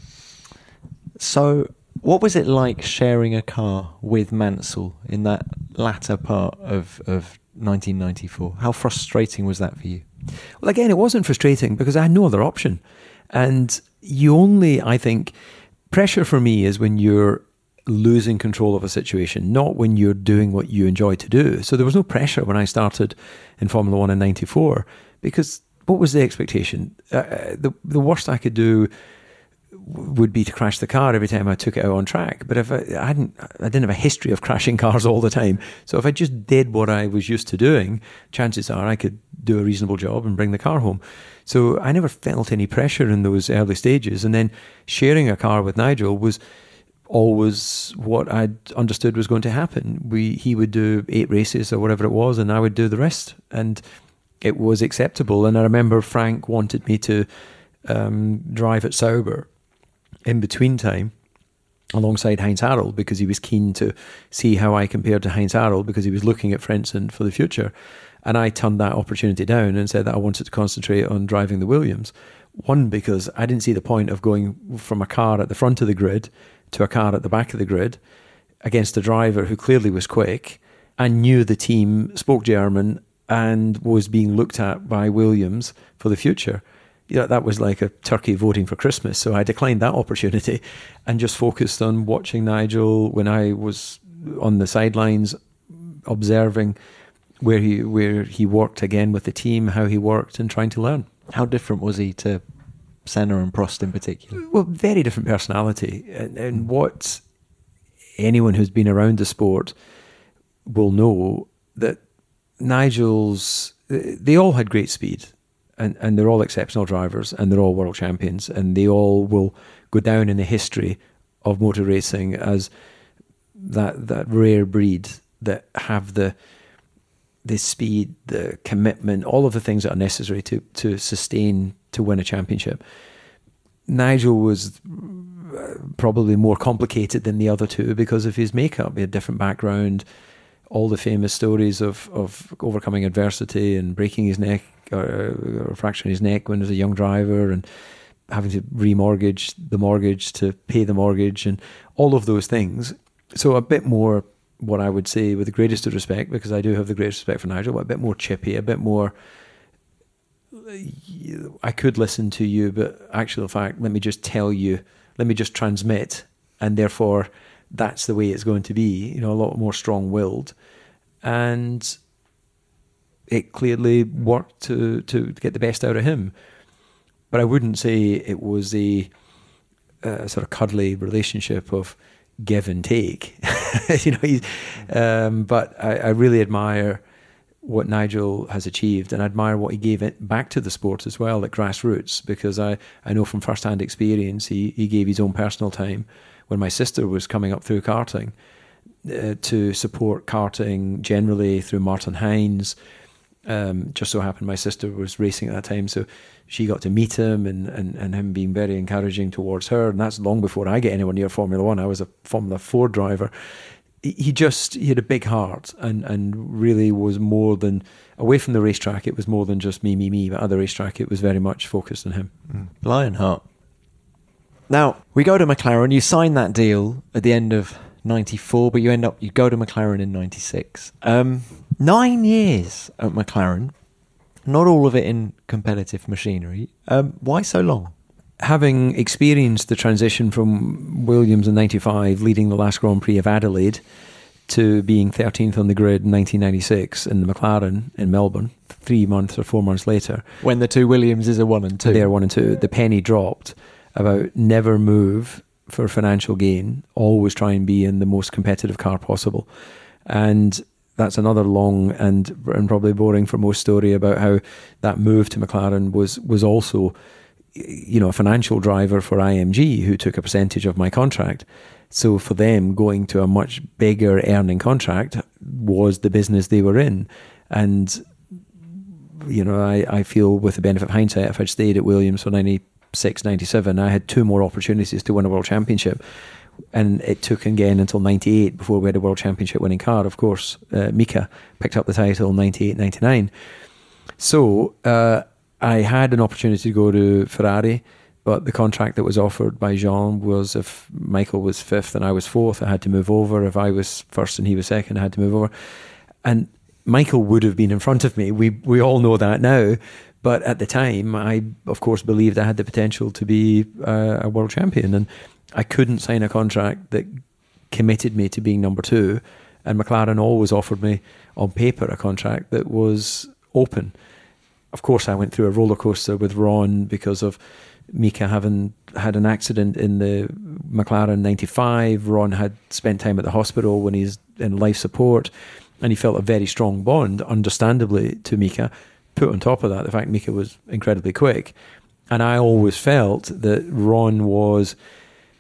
So what was it like sharing a car with Mansell in that latter part of 1994? How frustrating was that for you? Well, again, it wasn't frustrating because I had no other option. And I think, pressure for me is when you're losing control of a situation, not when you're doing what you enjoy to do. So there was no pressure when I started in Formula 1 in 94. Because what was the expectation? The worst I could do would be to crash the car every time I took it out on track. But if I didn't have a history of crashing cars all the time. So if I just did what I was used to doing, chances are I could do a reasonable job and bring the car home. So I never felt any pressure in those early stages. And then sharing a car with Nigel was always what I'd understood was going to happen. He would do 8 races or whatever it was, and I would do the rest. And it was acceptable. And I remember Frank wanted me to drive at Sauber in between time alongside Heinz Harald, because he was keen to see how I compared to Heinz Harald, because he was looking at Frentzen for the future. And I turned that opportunity down and said that I wanted to concentrate on driving the Williams. One, because I didn't see the point of going from a car at the front of the grid to a car at the back of the grid against a driver who clearly was quick and knew the team, spoke German, and was being looked at by Williams for the future. That was like a turkey voting for Christmas. So I declined that opportunity and just focused on watching Nigel when I was on the sidelines, observing where he worked again with the team, how he worked, and trying to learn. How different was he to Senna and Prost in particular? Well, very different personality. And what anyone who's been around the sport will know, that Nigel's, they all had great speed, and they're all exceptional drivers, and they're all world champions, and they all will go down in the history of motor racing as that rare breed that have the speed, the commitment, all of the things that are necessary to sustain, to win a championship. Nigel was probably more complicated than the other two because of his makeup. He had a different background, all the famous stories of overcoming adversity and breaking his neck or fracturing his neck when he was a young driver, and having to remortgage the mortgage to pay the mortgage, and all of those things. So a bit more, what I would say with the greatest of respect, because I do have the greatest respect for Nigel, but a bit more chippy, a bit more, I could listen to you, but actual fact, let me just tell you, let me just transmit, and therefore that's the way it's going to be, a lot more strong-willed. And it clearly worked to get the best out of him. But I wouldn't say it was a sort of cuddly relationship of give and take. But I really admire what Nigel has achieved, and I admire what he gave it back to the sport as well at grassroots, because I know from first-hand experience he gave his own personal time when my sister was coming up through karting to support karting generally through Martin Hines. Just so happened my sister was racing at that time, so she got to meet him, and him being very encouraging towards her. And that's long before I get anywhere near Formula One. I was a Formula 4 driver. He had a big heart, and really was more than, away from the racetrack, it was more than just me, but at the racetrack it was very much focused on him. Lionheart. Now, we go to McLaren. You signed that deal at the end of 94, but you go to McLaren in 96. 9 years at McLaren, not all of it in competitive machinery. Why so long? Having experienced the transition from Williams in 95, leading the last Grand Prix of Adelaide, to being 13th on the grid in 1996 in the McLaren in Melbourne, 3 months or 4 months later. When the two Williamses are 1 and 2. They're 1 and 2. The penny dropped about never move for financial gain, always try and be in the most competitive car possible. And that's another long and probably boring for most story about how that move to McLaren was also, a financial driver for IMG, who took a percentage of my contract. So for them, going to a much bigger earning contract was the business they were in. And, I feel with the benefit of hindsight, if I'd stayed at Williams for 96, 97, I had 2 more opportunities to win a world championship. And it took again until 98 before we had a world championship winning car. Of course, Mika picked up the title in 98, 99. So I had an opportunity to go to Ferrari, but the contract that was offered by Jean was, if Michael was 5th and I was 4th, I had to move over. If I was 1st and he was 2nd, I had to move over. And Michael would have been in front of me. We all know that now. But at the time, I, of course, believed I had the potential to be a world champion. And I couldn't sign a contract that committed me to being number 2. And McLaren always offered me, on paper, a contract that was open. Of course, I went through a roller coaster with Ron because of Mika having had an accident in the McLaren 95. Ron had spent time at the hospital when he's in life support, and he felt a very strong bond, understandably, to Mika. Put on top of that, the fact Mika was incredibly quick. And I always felt that Ron was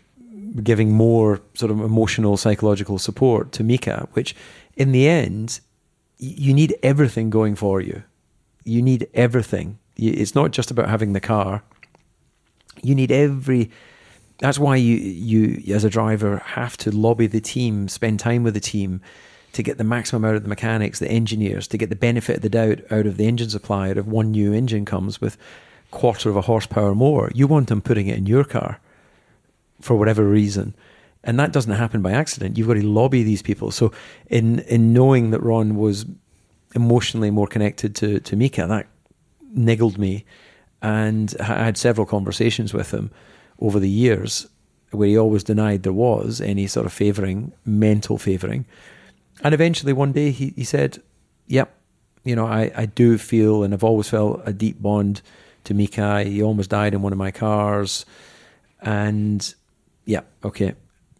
giving more sort of emotional, psychological support to Mika, which in the end, you need everything going for you. You need everything. It's not just about having the car. You need that's why you as a driver have to lobby the team, spend time with the team to get the maximum out of the mechanics, the engineers, to get the benefit of the doubt out of the engine supplier. If one new engine comes with quarter of a horsepower more, you want them putting it in your car for whatever reason. And that doesn't happen by accident. You've got to lobby these people. So in knowing that Ron was emotionally more connected to Mika, that niggled me. And I had several conversations with him over the years where he always denied there was any sort of mental favouring. And eventually one day he said, yep, I do feel, and I've always felt a deep bond to Mika. He almost died in one of my cars. And yeah, okay.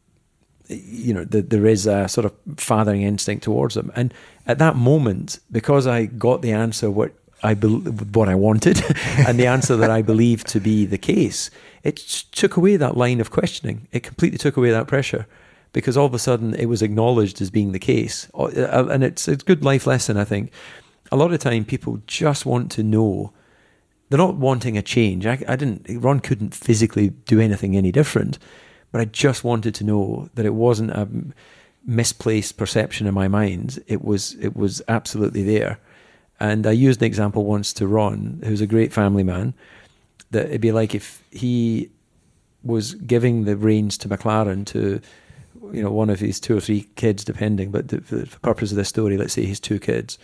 There is a sort of fathering instinct towards him. And at that moment, because I got the answer what I wanted and the answer that I believed to be the case, it took away that line of questioning. It completely took away that pressure, because all of a sudden it was acknowledged as being the case. And it's a good life lesson, I think. A lot of time people just want to know. They're not wanting a change. Ron couldn't physically do anything any different, but I just wanted to know that it wasn't a misplaced perception in my mind. It was absolutely there. And I used an example once to Ron, who's a great family man, that it'd be like if he was giving the reins to McLaren to, one of his 2 or 3 kids, depending, but for the purpose of this story, let's say his 2 kids,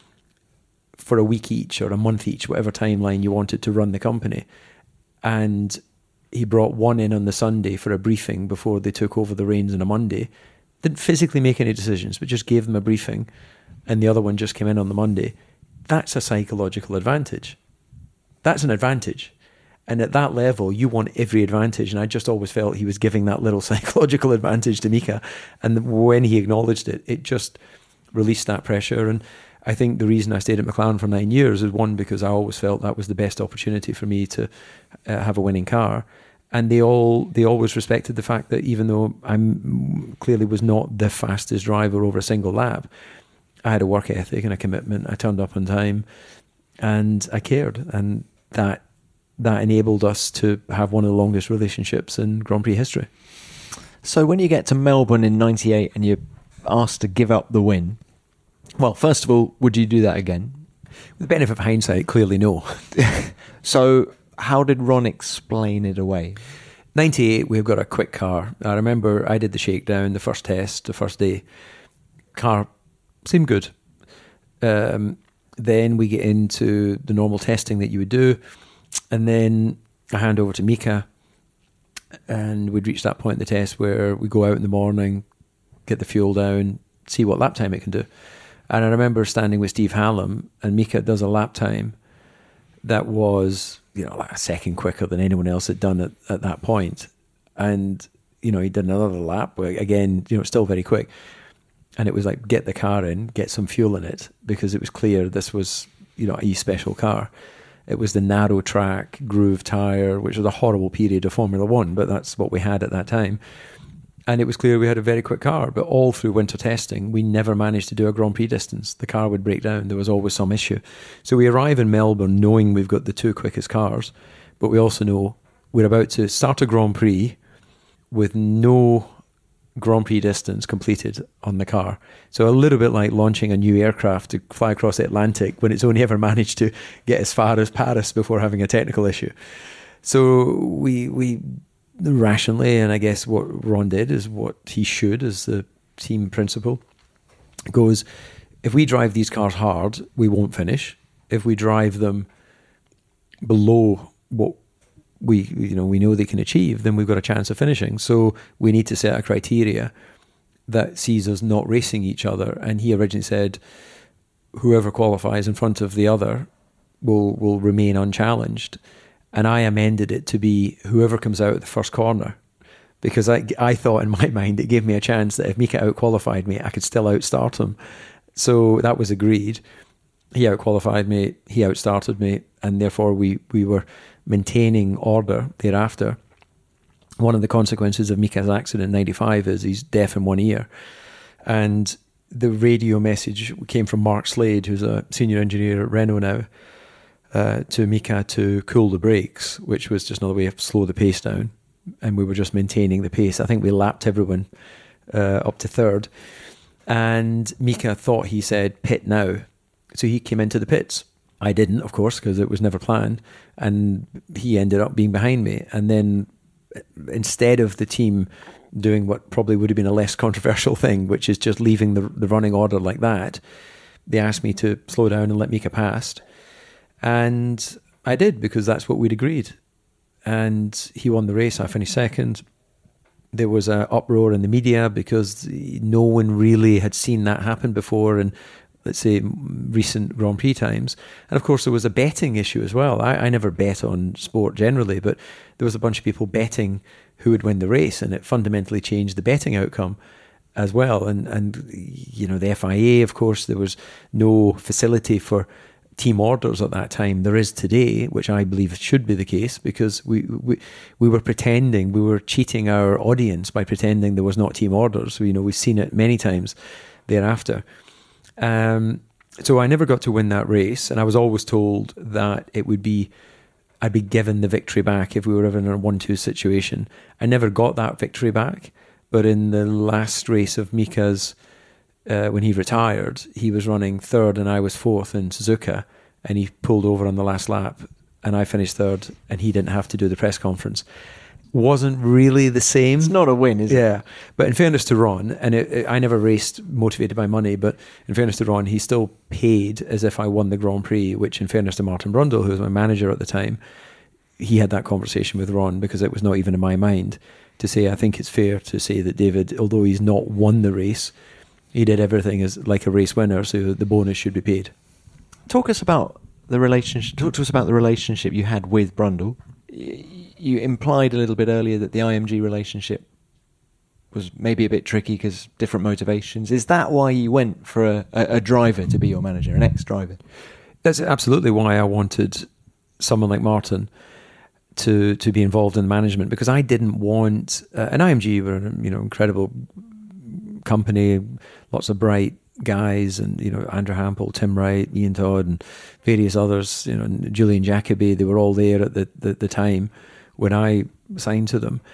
for a week each or a month each, whatever timeline you wanted to run the company. And he brought one in on the Sunday for a briefing before they took over the reins on a Monday. Didn't physically make any decisions, but just gave them a briefing. And the other one just came in on the Monday. That's a psychological advantage. That's an advantage. And at that level, you want every advantage. And I just always felt he was giving that little psychological advantage to Mika. And when he acknowledged it, it just released that pressure. And I think the reason I stayed at McLaren for 9 years is, one, because I always felt that was the best opportunity for me to have a winning car. And they always respected the fact that even though I clearly was not the fastest driver over a single lap, I had a work ethic and a commitment. I turned up on time and I cared. And that enabled us to have one of the longest relationships in Grand Prix history. So when you get to Melbourne in 98 and you're asked to give up the win, well, first of all, would you do that again? With the benefit of hindsight, clearly no. So how did Ron explain it away? 98, we've got a quick car. I remember I did the shakedown, the first test, the first day. Car seemed good. Then we get into the normal testing that you would do. And then I hand over to Mika. And we'd reach that point in the test where we go out in the morning, get the fuel down, see what lap time it can do. And I remember standing with Steve Hallam, and Mika does a lap time that was, like a second quicker than anyone else had done at that point. And, he did another lap, again, still very quick. And it was like, get the car in, get some fuel in it, because it was clear this was, a special car. It was the narrow track, groove tyre, which was a horrible period of Formula One, but that's what we had at that time. And it was clear we had a very quick car, but all through winter testing, we never managed to do a Grand Prix distance. The car would break down. There was always some issue. So we arrive in Melbourne knowing we've got the 2 quickest cars, but we also know we're about to start a Grand Prix with no Grand Prix distance completed on the car. So a little bit like launching a new aircraft to fly across the Atlantic when it's only ever managed to get as far as Paris before having a technical issue. So we rationally, and I guess what Ron did is what he should as the team principal, goes, if we drive these cars hard, we won't finish. If we drive them below what we know they can achieve, then we've got a chance of finishing. So we need to set a criteria that sees us not racing each other. And he originally said, whoever qualifies in front of the other will remain unchallenged. And I amended it to be whoever comes out at the first corner, because I thought in my mind it gave me a chance that if Mika outqualified me, I could still outstart him. So that was agreed. He outqualified me, he outstarted me, and therefore we were maintaining order thereafter. one of the consequences of Mika's accident in 95 is he's deaf in one ear. And the radio message came from Mark Slade, who's a senior engineer at Renault now, to Mika to cool the brakes, which was just another way of slow the pace down. And we were just maintaining the pace. I think we lapped everyone up to third. And Mika thought he said, pit now. So he came into the pits. I didn't, of course, because it was never planned. And he ended up being behind me. And then instead of the team doing what probably would have been a less controversial thing, which is just leaving the running order like that, they asked me to slow down and let Mika pass. And I did, because that's what we'd agreed. And he won the race. I finished second. There was an uproar in the media because no one really had seen that happen before in, let's say, recent Grand Prix times. And of course, there was a betting issue as well. I never bet on sport generally, but there was a bunch of people betting who would win the race, and it fundamentally changed the betting outcome as well. And you know, the FIA, of course, there was no facility for team orders at that time. There is today, which I believe should be the case, because we were pretending, we were cheating our audience by pretending there was not team orders. So, you know, we've seen it many times thereafter. So I never got to win that race, and I was always told that I'd be given the victory back if we were ever in a 1-2 situation. I never got that victory back, but in the last race of Mika's, when he retired, he was running third and I was fourth in Suzuka, and he pulled over on the last lap and I finished third, and he didn't have to do the press conference. Wasn't really the same. It's not a win, is it? Yeah. But in fairness to Ron, and I never raced motivated by money, but in fairness to Ron, he still paid as if I won the Grand Prix, which in fairness to Martin Brundle, who was my manager at the time, he had that conversation with Ron, because it was not even in my mind to say, I think it's fair to say that David, although he's not won the race, he did everything as like a race winner, so the bonus should be paid. Talk to us about the relationship you had with Brundle. You implied a little bit earlier that the IMG relationship was maybe a bit tricky because different motivations. Is that why you went for a driver to be your manager, an ex-driver? That's absolutely why I wanted someone like Martin to be involved in management, because I didn't want an IMG were an incredible company, lots of bright guys, and Andrew Hampel, Tim Wright, Ian Todd, and various others, Julian Jacobi. They were all there at the time when I signed to them,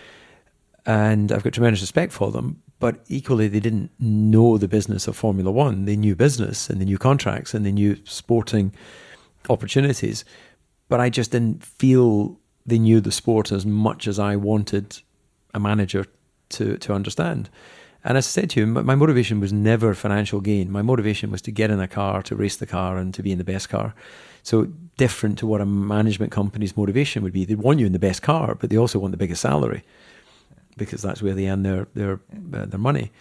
and I've got tremendous respect for them. But equally, they didn't know the business of Formula One. They knew business, and they knew contracts, and they knew sporting opportunities. But I just didn't feel they knew the sport as much as I wanted a manager to understand. And as I said to you, my motivation was never financial gain. My motivation was to get in a car, to race the car, and to be in the best car. So different to what a management company's motivation would be. They want you in the best car, but they also want the biggest salary, because that's where they earn their money.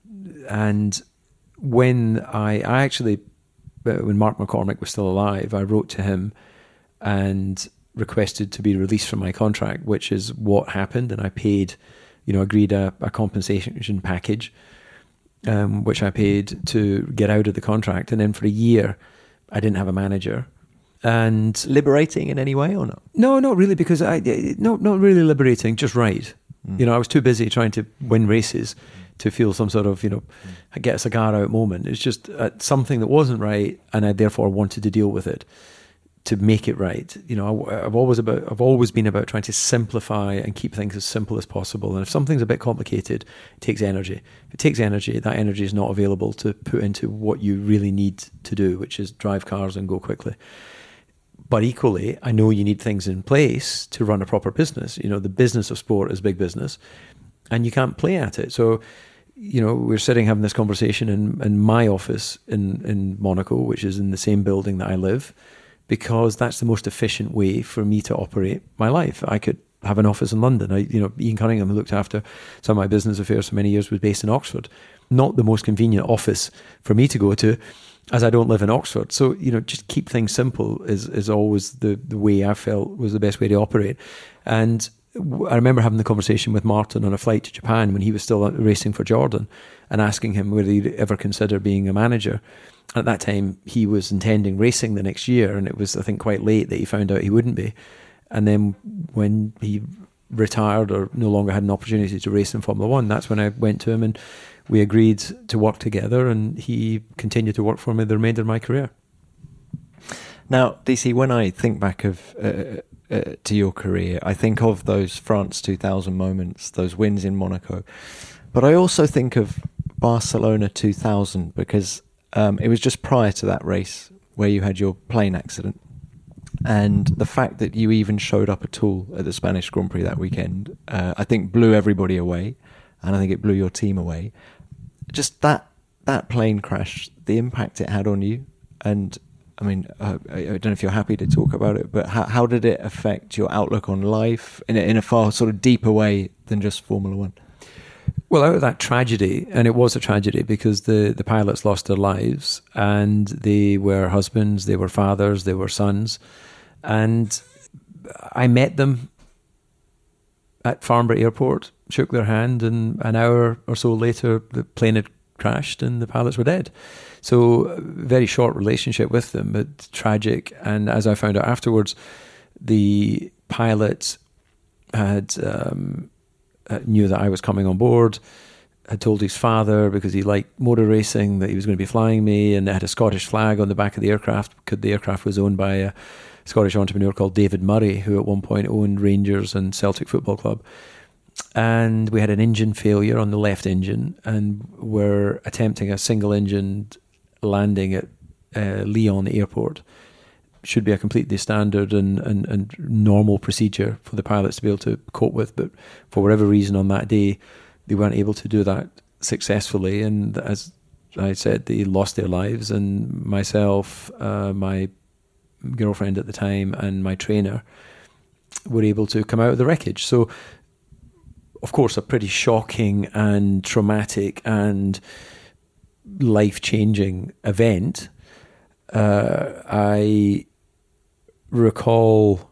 And when I actually, when Mark McCormick was still alive, I wrote to him and requested to be released from my contract, which is what happened. And I paid, agreed a compensation package, which I paid to get out of the contract. And then for a year, I didn't have a manager. And liberating in any way or not? No, not really, because not really liberating, just right. I was too busy trying to win races to feel some sort of, get a cigar out moment. It's just something that wasn't right, and I therefore wanted to deal with it to make it right. I've always been about trying to simplify and keep things as simple as possible. And if something's a bit complicated, it takes energy. If it takes energy, that energy is not available to put into what you really need to do, which is drive cars and go quickly. But equally, I know you need things in place to run a proper business. The business of sport is big business, and you can't play at it. So, we're sitting having this conversation in my office in Monaco, which is in the same building that I live, because that's the most efficient way for me to operate my life. I could have an office in London. Ian Cunningham, who looked after some of my business affairs for many years, was based in Oxford. Not the most convenient office for me to go to, as I don't live in Oxford. So, just keep things simple is always the way I felt was the best way to operate. And I remember having the conversation with Martin on a flight to Japan when he was still racing for Jordan, and asking him whether he'd ever consider being a manager. At that time, he was intending racing the next year, and it was, I think, quite late that he found out he wouldn't be. And then when he retired or no longer had an opportunity to race in Formula One. That's when I went to him and we agreed to work together, and he continued to work for me the remainder of my career. Now, DC, when I think back to your career, I think of those France 2000 moments, those wins in Monaco, but I also think of Barcelona 2000 because it was just prior to that race where you had your plane accident. And the fact that you even showed up at all at the Spanish Grand Prix that weekend, I think blew everybody away, and I think it blew your team away. Just that plane crash, the impact it had on you, and I mean, I don't know if you're happy to talk about it, but how did it affect your outlook on life in a far sort of deeper way than just Formula One? Well, out of that tragedy, and it was a tragedy because the pilots lost their lives, and they were husbands, they were fathers, they were sons, and I met them at Farnborough Airport, shook their hand, and an hour or so later the plane had crashed and the pilots were dead. So very short relationship with them, but tragic. And as I found out afterwards, the pilot had knew that I was coming on board, had told his father, because he liked motor racing, that he was going to be flying me, and they had a Scottish flag on the back of the aircraft because the aircraft was owned by a Scottish entrepreneur called David Murray, who at one point owned Rangers and Celtic Football Club. And we had an engine failure on the left engine, and were attempting a single-engined landing at Lyon Airport. Should be a completely standard and normal procedure for the pilots to be able to cope with, but for whatever reason on that day, they weren't able to do that successfully. And as I said, they lost their lives, and myself, my girlfriend at the time, and my trainer were able to come out of the wreckage. So, of course, a pretty shocking and traumatic and life-changing event. I recall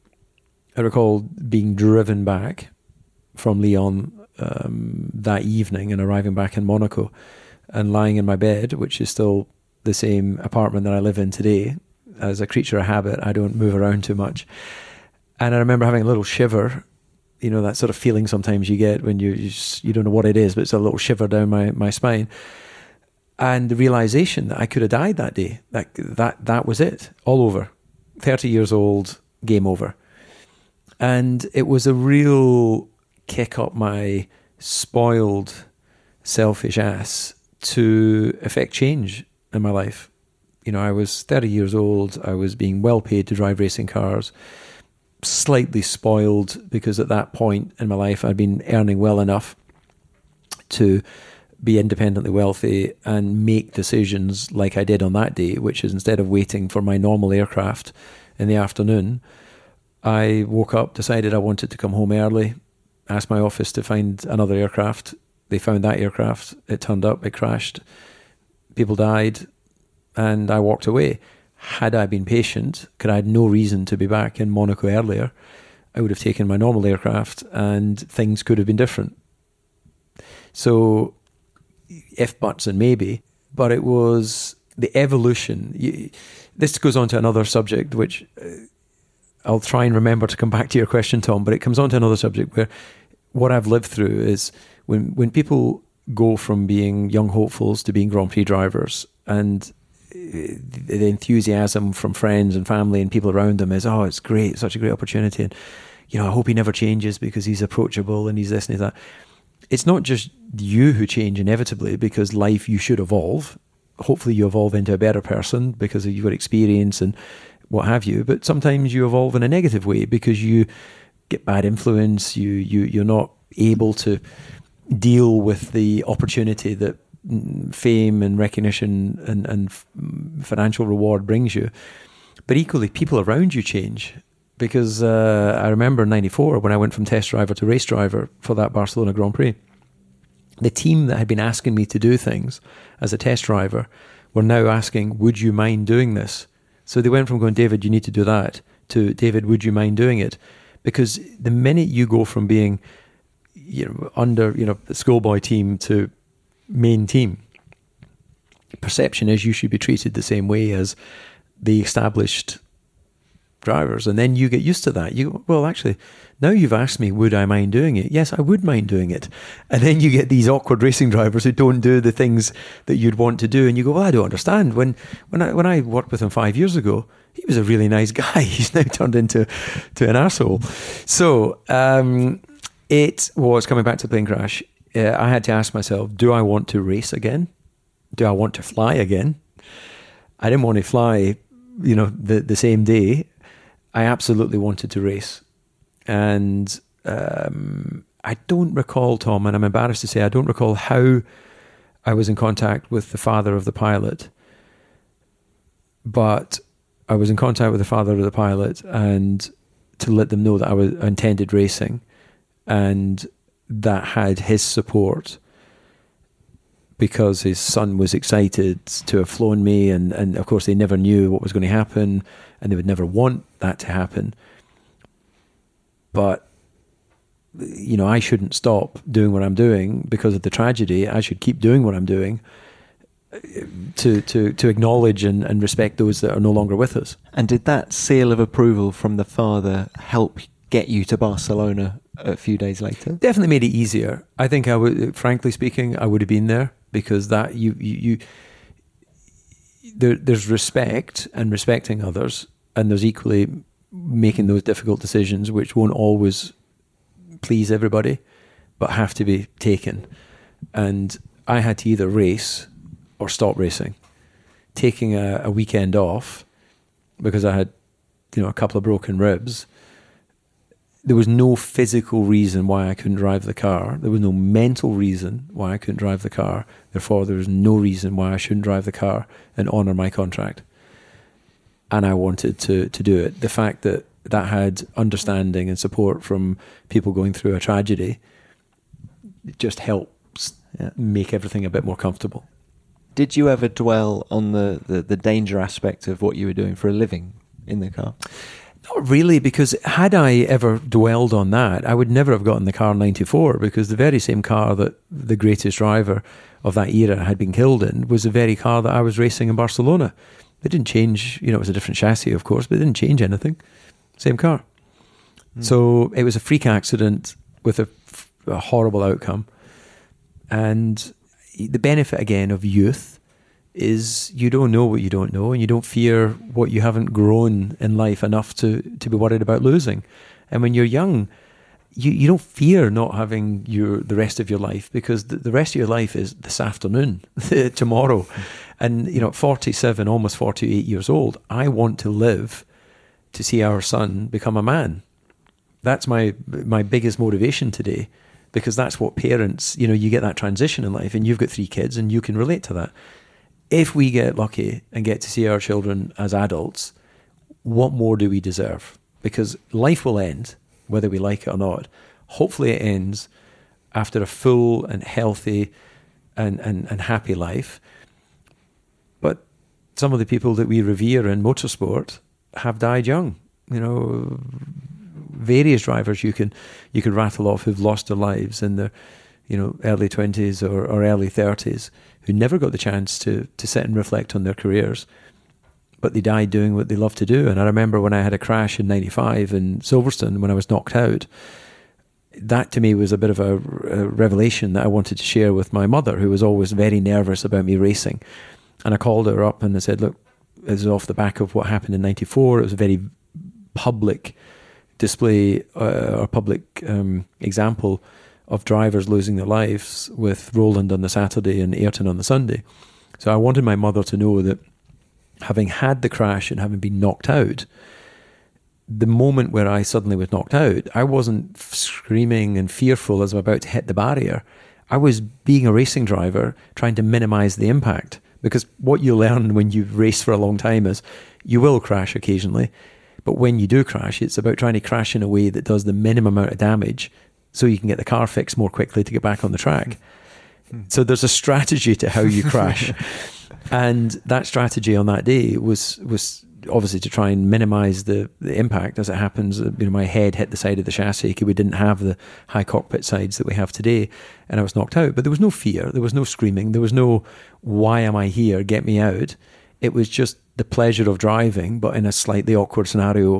being driven back from Lyon that evening and arriving back in Monaco and lying in my bed, which is still the same apartment that I live in today. As a creature of habit, I don't move around too much. And I remember having a little shiver, you know, that sort of feeling sometimes you get when you don't know what it is, but it's a little shiver down my spine. And the realization that I could have died that day, that was it, all over. 30 years old, game over. And it was a real kick up my spoiled, selfish ass to effect change in my life. You know, I was 30 years old, I was being well paid to drive racing cars, slightly spoiled because at that point in my life I'd been earning well enough to be independently wealthy and make decisions like I did on that day, which is instead of waiting for my normal aircraft in the afternoon, I woke up, decided I wanted to come home early, asked my office to find another aircraft. They found that aircraft, it turned up, it crashed, people died, and I walked away. Had I been patient, because I had no reason to be back in Monaco earlier, I would have taken my normal aircraft and things could have been different. So, if, buts and maybe, but it was the evolution. This goes on to another subject, which I'll try and remember to come back to your question, Tom, but it comes on to another subject where what I've lived through is when people go from being young hopefuls to being Grand Prix drivers, and the enthusiasm from friends and family and people around them is, oh, it's great, it's such a great opportunity, and you know, I hope he never changes because he's approachable and he's this and he's that. It's not just you who change inevitably, because life, you should evolve. Hopefully you evolve into a better person because of your experience and what have you, but sometimes you evolve in a negative way because you get bad influence, you're not able to deal with the opportunity that fame and recognition and financial reward brings you. But equally, people around you change, because I remember in '94 when I went from test driver to race driver for that Barcelona Grand Prix, the team that had been asking me to do things as a test driver were now asking, would you mind doing this? So they went from going, David, you need to do that, to David, would you mind doing it? Because the minute you go from being, you know, under, you know, the schoolboy team to main team, perception is you should be treated the same way as the established drivers, and then you get used to that. You go, well, actually, now you've asked me, would I mind doing it? Yes, I would mind doing it. And then you get these awkward racing drivers who don't do the things that you'd want to do, and you go, well, I don't understand. When I worked with him 5 years ago, he was a really nice guy. He's now turned into an arsehole. So it was, coming back to the plane crash, I had to ask myself, do I want to race again? Do I want to fly again? I didn't want to fly, the same day. I absolutely wanted to race. And I don't recall, Tom, and I'm embarrassed to say, I don't recall how I was in contact with the father of the pilot. But I was in contact with the father of the pilot and to let them know that I intended racing, and that had his support because his son was excited to have flown me, and of course they never knew what was going to happen, and they would never want that to happen. But I shouldn't stop doing what I'm doing because of the tragedy. I should keep doing what I'm doing to acknowledge and respect those that are no longer with us. And did that seal of approval from the father help get you to Barcelona a few days later? Definitely made it easier. I think I would, frankly speaking, I would have been there, because that there's respect and respecting others, and there's equally making those difficult decisions which won't always please everybody, but have to be taken. And I had to either race or stop racing. Taking a weekend off because I had, a couple of broken ribs. There was no physical reason why I couldn't drive the car. There was no mental reason why I couldn't drive the car. Therefore, there was no reason why I shouldn't drive the car and honour my contract. And I wanted to do it. The fact that had understanding and support from people going through a tragedy, it just helps make everything a bit more comfortable. Did you ever dwell on the danger aspect of what you were doing for a living in the car? Not really, because had I ever dwelled on that, I would never have gotten the car in 94, because the very same car that the greatest driver of that era had been killed in was the very car that I was racing in Barcelona. It didn't change, it was a different chassis, of course, but it didn't change anything. Same car. So it was a freak accident with a horrible outcome. And the benefit, again, of youth is you don't know what you don't know, and you don't fear what you haven't grown in life enough to be worried about losing. And when you're young, you don't fear not having the rest of your life, because the rest of your life is this afternoon, tomorrow. And, 47, almost 48 years old, I want to live to see our son become a man. That's my biggest motivation today, because that's what parents, you get that transition in life, and you've got 3 kids and you can relate to that. If we get lucky and get to see our children as adults, what more do we deserve? Because life will end, whether we like it or not. Hopefully it ends after a full and healthy and happy life. But some of the people that we revere in motorsport have died young. Various drivers you can rattle off who've lost their lives in their early 20s or early 30s, who never got the chance to sit and reflect on their careers, but they died doing what they love to do. And I remember when I had a crash in 95 in Silverstone, when I was knocked out, that to me was a bit of a revelation that I wanted to share with my mother, who was always very nervous about me racing. And I called her up and I said, look, this is off the back of what happened in 94. It was a very public display or public example of drivers losing their lives, with Roland on the Saturday and Ayrton on the Sunday. So I wanted my mother to know that, having had the crash and having been knocked out, the moment where I suddenly was knocked out, I wasn't screaming and fearful as I'm about to hit the barrier. I was, being a racing driver, trying to minimize the impact. Because what you learn when you race for a long time is you will crash occasionally. But when you do crash, it's about trying to crash in a way that does the minimum amount of damage, so you can get the car fixed more quickly to get back on the track. So there's a strategy to how you crash. And that strategy on that day was obviously to try and minimize the impact. As it happens, my head hit the side of the chassis. We didn't have the high cockpit sides that we have today, and I was knocked out. But there was no fear. There was no screaming. There was no, why am I here? Get me out. It was just the pleasure of driving, but in a slightly awkward scenario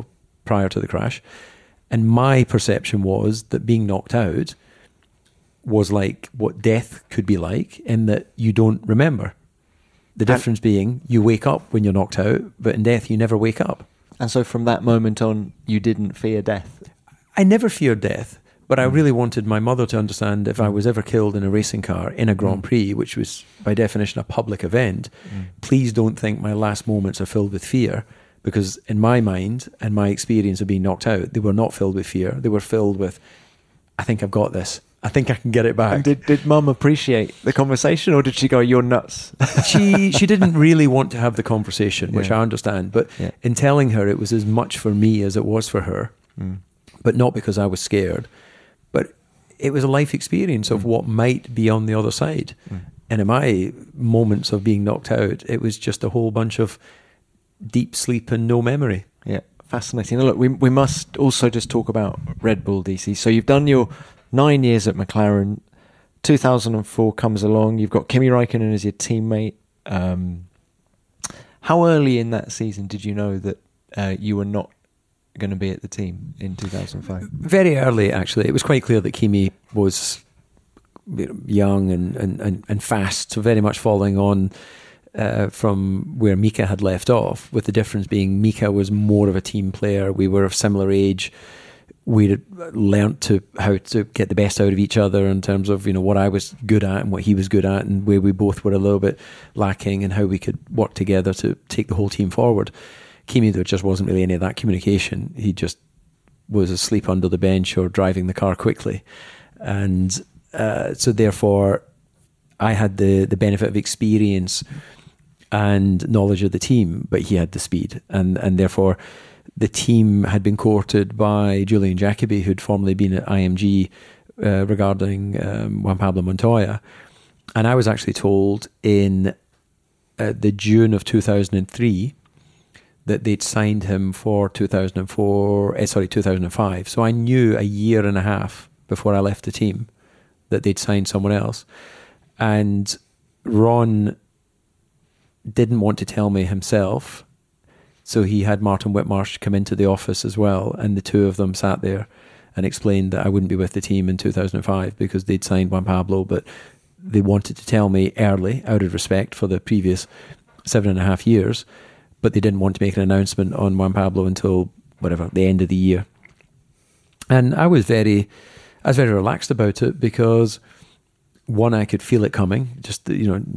prior to the crash. And my perception was that being knocked out was like what death could be like, in that you don't remember. The difference being you wake up when you're knocked out, but in death you never wake up. And so from that moment on, you didn't fear death? I never feared death, but I really wanted my mother to understand if I was ever killed in a racing car in a Grand Prix, which was by definition a public event, please don't think my last moments are filled with fear, because in my mind and my experience of being knocked out, they were not filled with fear. They were filled with, I think I've got this. I think I can get it back. And did Mum appreciate the conversation, or did she go, "You're nuts"? She didn't really want to have the conversation, which I understand. But in telling her, it was as much for me as it was for her. But not because I was scared. But it was a life experience of what might be on the other side. And in my moments of being knocked out, it was just a whole bunch of deep sleep and no memory. Yeah, fascinating. Now, look, we must also just talk about Red Bull, DC. So you've done your 9 years at McLaren. 2004 comes along. You've got Kimi Räikkönen as your teammate. How early in that season did you know that you were not going to be at the team in 2005? Very early, actually. It was quite clear that Kimi was young and fast, so very much following on from where Mika had left off, with the difference being Mika was more of a team player. We were of similar age. We'd learnt how to get the best out of each other in terms of, what I was good at and what he was good at, and where we both were a little bit lacking, and how we could work together to take the whole team forward. Kimi, there just wasn't really any of that communication. He just was asleep under the bench or driving the car quickly. And so therefore, I had the benefit of experience and knowledge of the team, but he had the speed. And therefore, the team had been courted by Julian Jacobi, who'd formerly been at IMG regarding Juan Pablo Montoya. And I was actually told in the June of 2003 that they'd signed him for 2005. So I knew a year and a half before I left the team that they'd signed someone else. And Ron didn't want to tell me himself, so he had Martin Whitmarsh come into the office as well, and the two of them sat there and explained that I wouldn't be with the team in 2005 because they'd signed Juan Pablo, but they wanted to tell me early out of respect for the previous 7.5 years, but they didn't want to make an announcement on Juan Pablo until the end of the year. And I was very relaxed about it, because one, I could feel it coming. Just,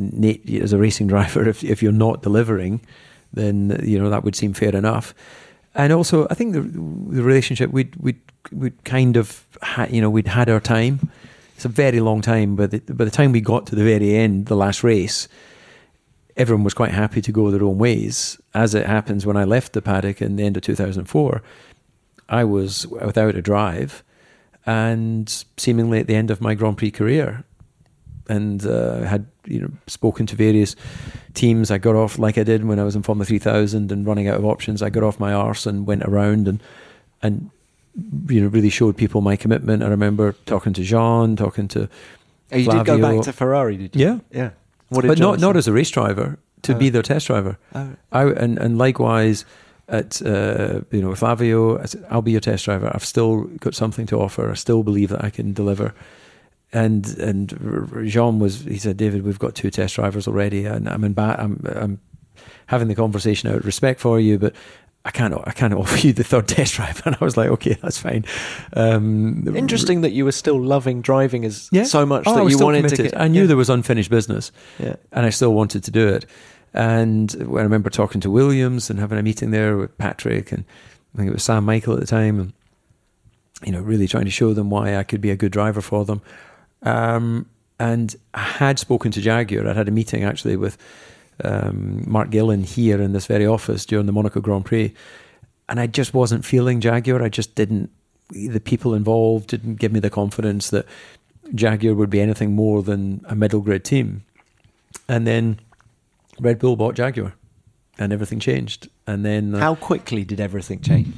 as a racing driver, if you're not delivering, then that would seem fair enough. And also, I think the relationship we'd kind of we'd had our time. It's a very long time, but by the time we got to the very end, the last race, everyone was quite happy to go their own ways. As it happens, when I left the paddock in the end of 2004, I was without a drive, and seemingly at the end of my Grand Prix career. And had spoken to various teams. I got off, like I did when I was in Formula 3000 and running out of options. I got off my arse and went around and really showed people my commitment. I remember talking to Jean, talking to you Flavio. did go back to Ferrari, did you? Yeah. What did but John not say? as a race driver, to be their test driver. And likewise at Flavio, I said, I'll be your test driver. I've still got something to offer. I still believe that I can deliver. And Jean he said, David, we've got 2 test drivers already, and I'm having the conversation out of respect for you, but I can't offer you the 3rd test driver. And I was like, okay, that's fine. Interesting that you were still loving driving so much that you wanted committed. to. I knew there was unfinished business, and I still wanted to do it. And when I remember talking to Williams and having a meeting there with Patrick, and I think it was Sam Michael at the time, and really trying to show them why I could be a good driver for them. And I had spoken to Jaguar. I'd had a meeting actually with Mark Gillen here in this very office during the Monaco Grand Prix, and I just wasn't feeling Jaguar. I just didn't. The people involved didn't give me the confidence that Jaguar would be anything more than a middle grade team. And then Red Bull bought Jaguar, and everything changed. And then how quickly did everything change?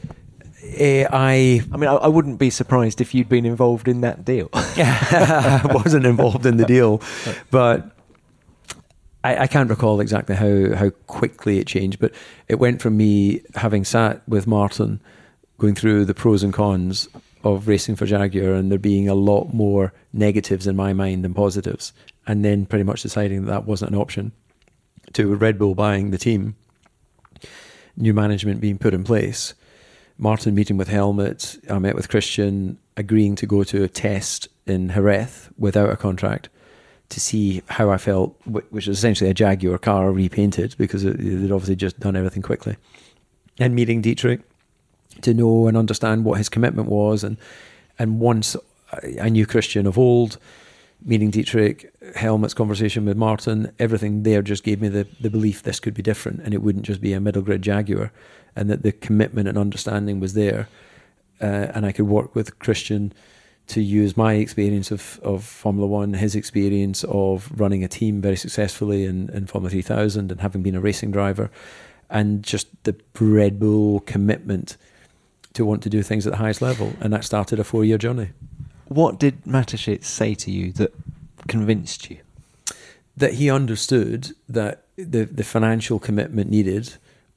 I wouldn't be surprised if you'd been involved in that deal. I wasn't involved in the deal, but I can't recall exactly how quickly it changed. But it went from me having sat with Martin going through the pros and cons of racing for Jaguar, and there being a lot more negatives in my mind than positives, and then pretty much deciding that wasn't an option, to Red Bull buying the team, new management being put in place, Martin meeting with Helmut, I met with Christian, agreeing to go to a test in Jerez without a contract to see how I felt, which is essentially a Jaguar car repainted, because they'd obviously just done everything quickly. And meeting Dietrich to know and understand what his commitment was. And once I knew Christian of old, meeting Dietrich, Helmut's conversation with Martin, everything there just gave me the belief this could be different, and it wouldn't just be a middle grid Jaguar, and that the commitment and understanding was there. And I could work with Christian to use my experience of Formula One, his experience of running a team very successfully in Formula 3000 and having been a racing driver, and just the Red Bull commitment to want to do things at the highest level. And that started a 4-year journey. What did Mateschitz say to you that convinced you? That he understood that the financial commitment needed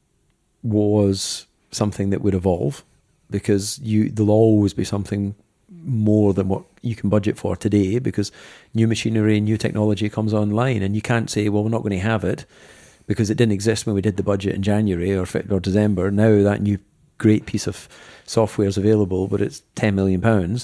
was something that would evolve, because there'll always be something more than what you can budget for today, because new machinery, new technology comes online, and you can't say, well, we're not going to have it because it didn't exist when we did the budget in January or December. Now that new great piece of software is available, but it's £10 million.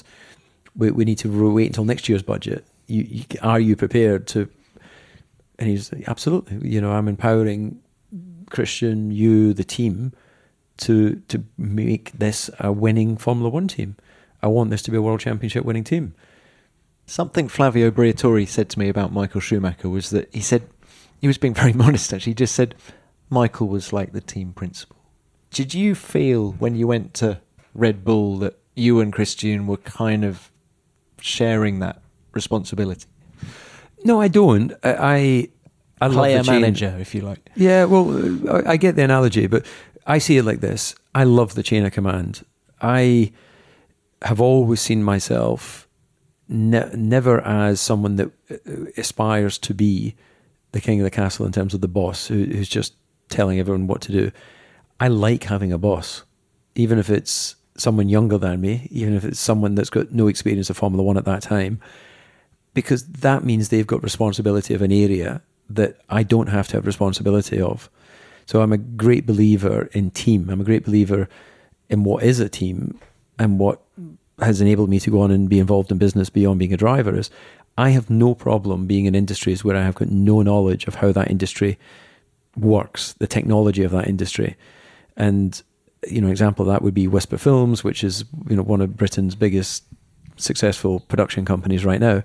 We need to wait until next year's budget. Are you prepared to? And he's absolutely. I'm empowering Christian, you, the team, to make this a winning Formula One team. I want this to be a World Championship winning team. Something Flavio Briatore said to me about Michael Schumacher was that he said, he was being very modest actually, he just said Michael was like the team principal. Did you feel when you went to Red Bull that you and Christian were kind of sharing that responsibility? No, I don't. I love player the chain. manager, if you like. Yeah, well, I get the analogy, but I see it like this. I love the chain of command. I have always seen myself never as someone that aspires to be the king of the castle in terms of the boss who's just telling everyone what to do. I like having a boss, even if it's someone younger than me, even if it's someone that's got no experience of Formula One at that time, because that means they've got responsibility of an area that I don't have to have responsibility of. So I'm a great believer in team. I'm a great believer in what is a team, and what has enabled me to go on and be involved in business beyond being a driver is I have no problem being in industries where I have got no knowledge of how that industry works, the technology of that industry. And, an example of that would be Whisper Films, which is, one of Britain's biggest successful production companies right now.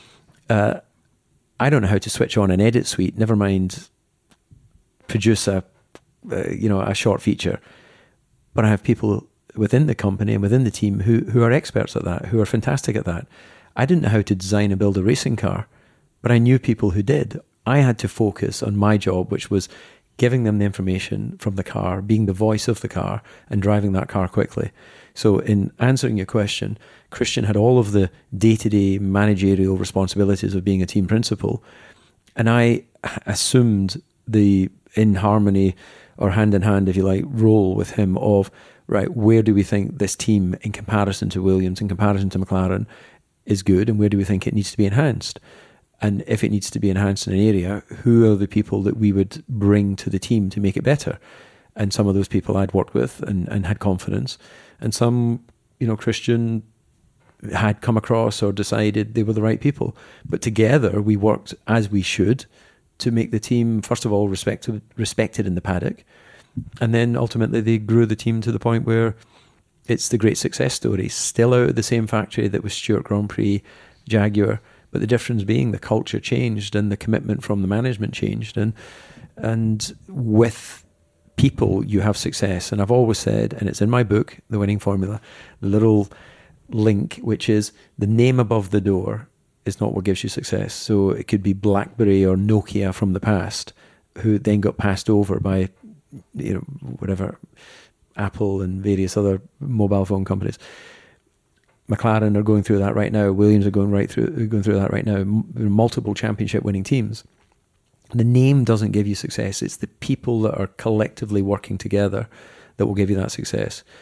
I don't know how to switch on an edit suite, never mind produce a short feature. But I have people within the company and within the team who are experts at that, who are fantastic at that. I didn't know how to design and build a racing car, but I knew people who did. I had to focus on my job, which was giving them the information from the car, being the voice of the car, and driving that car quickly. So in answering your question, Christian had all of the day-to-day managerial responsibilities of being a team principal, and I assumed the in harmony or hand in hand, if you like, role with him of, right, where do we think this team in comparison to Williams, in comparison to McLaren, is good, and where do we think it needs to be enhanced? And if it needs to be enhanced in an area, who are the people that we would bring to the team to make it better? And some of those people I'd worked with and had confidence. And some, Christian had come across or decided they were the right people. But together we worked as we should to make the team, first of all, respected in the paddock. And then ultimately they grew the team to the point where it's the great success story. Still out of the same factory that was Stewart Grand Prix, Jaguar, but the difference being the culture changed and the commitment from the management changed. And with people, you have success. And I've always said, and it's in my book, The Winning Formula, the little link, which is the name above the door is not what gives you success. So it could be BlackBerry or Nokia from the past, who then got passed over by, whatever, Apple and various other mobile phone companies. McLaren are going through that right now. Williams are going through that right now. Multiple championship winning teams. The name doesn't give you success. It's the people that are collectively working together that will give you that success.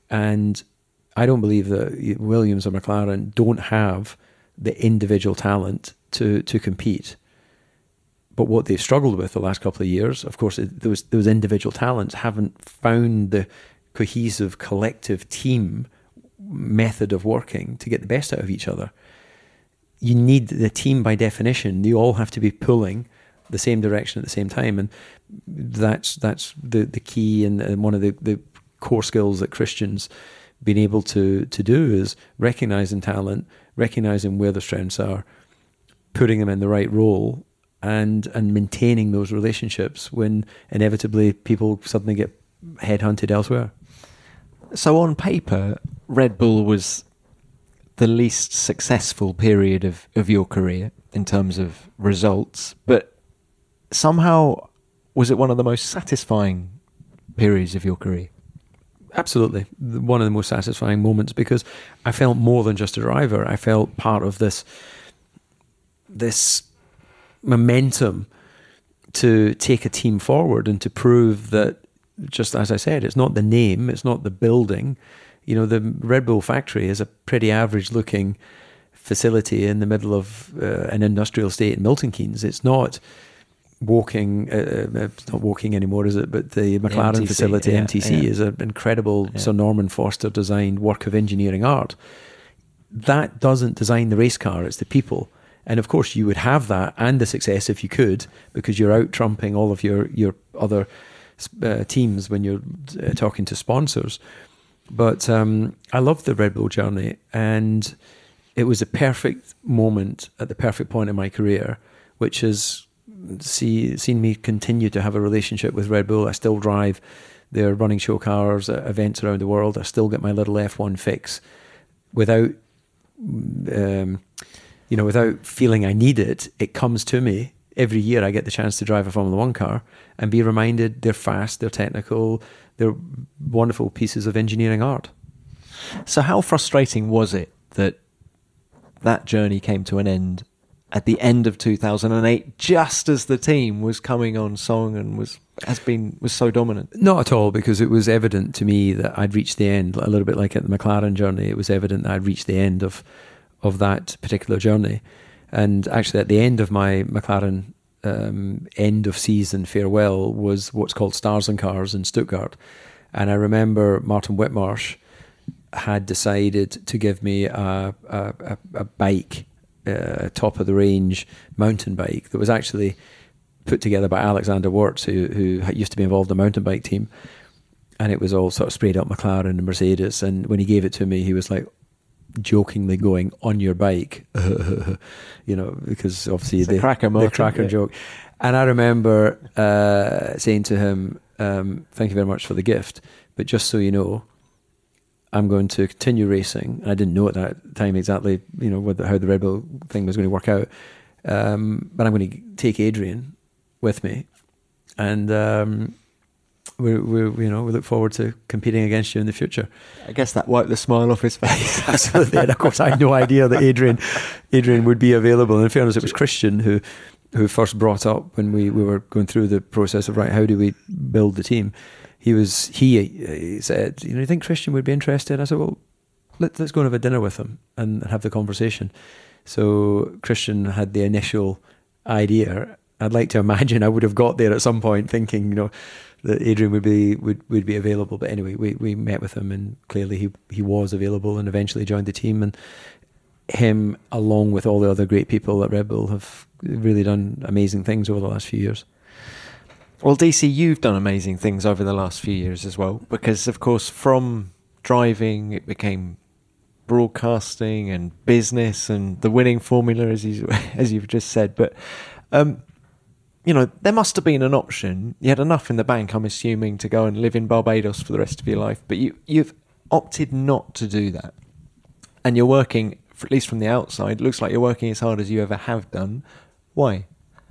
And I don't believe that Williams or McLaren don't have the individual talent to compete. But what they've struggled with the last couple of years, of course, those individual talents haven't found the cohesive collective team method of working to get the best out of each other. You need the team by definition. You all have to be pulling the same direction at the same time, and that's the key and one of the core skills that Christian's been able to do is recognizing talent, recognizing where their strengths are, putting them in the right role, and maintaining those relationships when inevitably people suddenly get headhunted elsewhere. So on paper, Red Bull was the least successful period of your career in terms of results, but somehow was it one of the most satisfying periods of your career? Absolutely. One of the most satisfying moments, because I felt more than just a driver. I felt part of this momentum to take a team forward and to prove that, just as I said, it's not the name, it's not the building. The Red Bull factory is a pretty average looking facility in the middle of an industrial estate in Milton Keynes. It's not it's not Woking anymore, is it? But the McLaren MTC, facility, MTC, is an incredible Sir Norman Foster designed work of engineering art. That doesn't design the race car, it's the people. And of course you would have that and the success if you could, because you're out trumping all of your other teams when you're talking to sponsors. But I loved the Red Bull journey, and it was a perfect moment at the perfect point in my career, which has seen me continue to have a relationship with Red Bull. I still drive their running show cars at events around the world. I still get my little F1 fix without without feeling I need it. It comes to me. Every year I get the chance to drive a Formula One car and be reminded they're fast, they're technical, they're wonderful pieces of engineering art. So how frustrating was it that journey came to an end at the end of 2008, just as the team was coming on song and was so dominant? Not at all, because it was evident to me that I'd reached the end. A little bit like at the McLaren journey, it was evident that I'd reached the end of that particular journey. And actually at the end of my McLaren end of season farewell was what's called Stars and Cars in Stuttgart. And I remember Martin Whitmarsh had decided to give me a bike, top of the range mountain bike that was actually put together by Alexander Wirtz, who used to be involved in the mountain bike team. And it was all sort of sprayed up McLaren and Mercedes. And when he gave it to me, he was like, jokingly going, "On your bike," because obviously the cracker joke. And I remember saying to him, "Thank you very much for the gift, but just so you know, I'm going to continue racing." And I didn't know at that time exactly, how the Red Bull thing was going to work out. But I'm going to take Adrian with me, and we look forward to competing against you in the future. I guess that wiped the smile off his face. Absolutely. And of course, I had no idea that Adrian would be available. And in fairness, it was Christian who first brought up when we were going through the process of, right, how do we build the team? He said, you think Christian would be interested? I said, well, let's go and have a dinner with him and have the conversation. So Christian had the initial idea. I'd like to imagine I would have got there at some point thinking, that Adrian would be available. But anyway, we met with him, and clearly he was available and eventually joined the team. And him, along with all the other great people at Red Bull, have really done amazing things over the last few years. Well, DC, you've done amazing things over the last few years as well, because of course from driving it became broadcasting and business and the winning formula, as you've just said. But there must have been an option. You had enough in the bank, I'm assuming, to go and live in Barbados for the rest of your life. But you've opted not to do that. And you're working, at least from the outside, looks like you're working as hard as you ever have done. Why?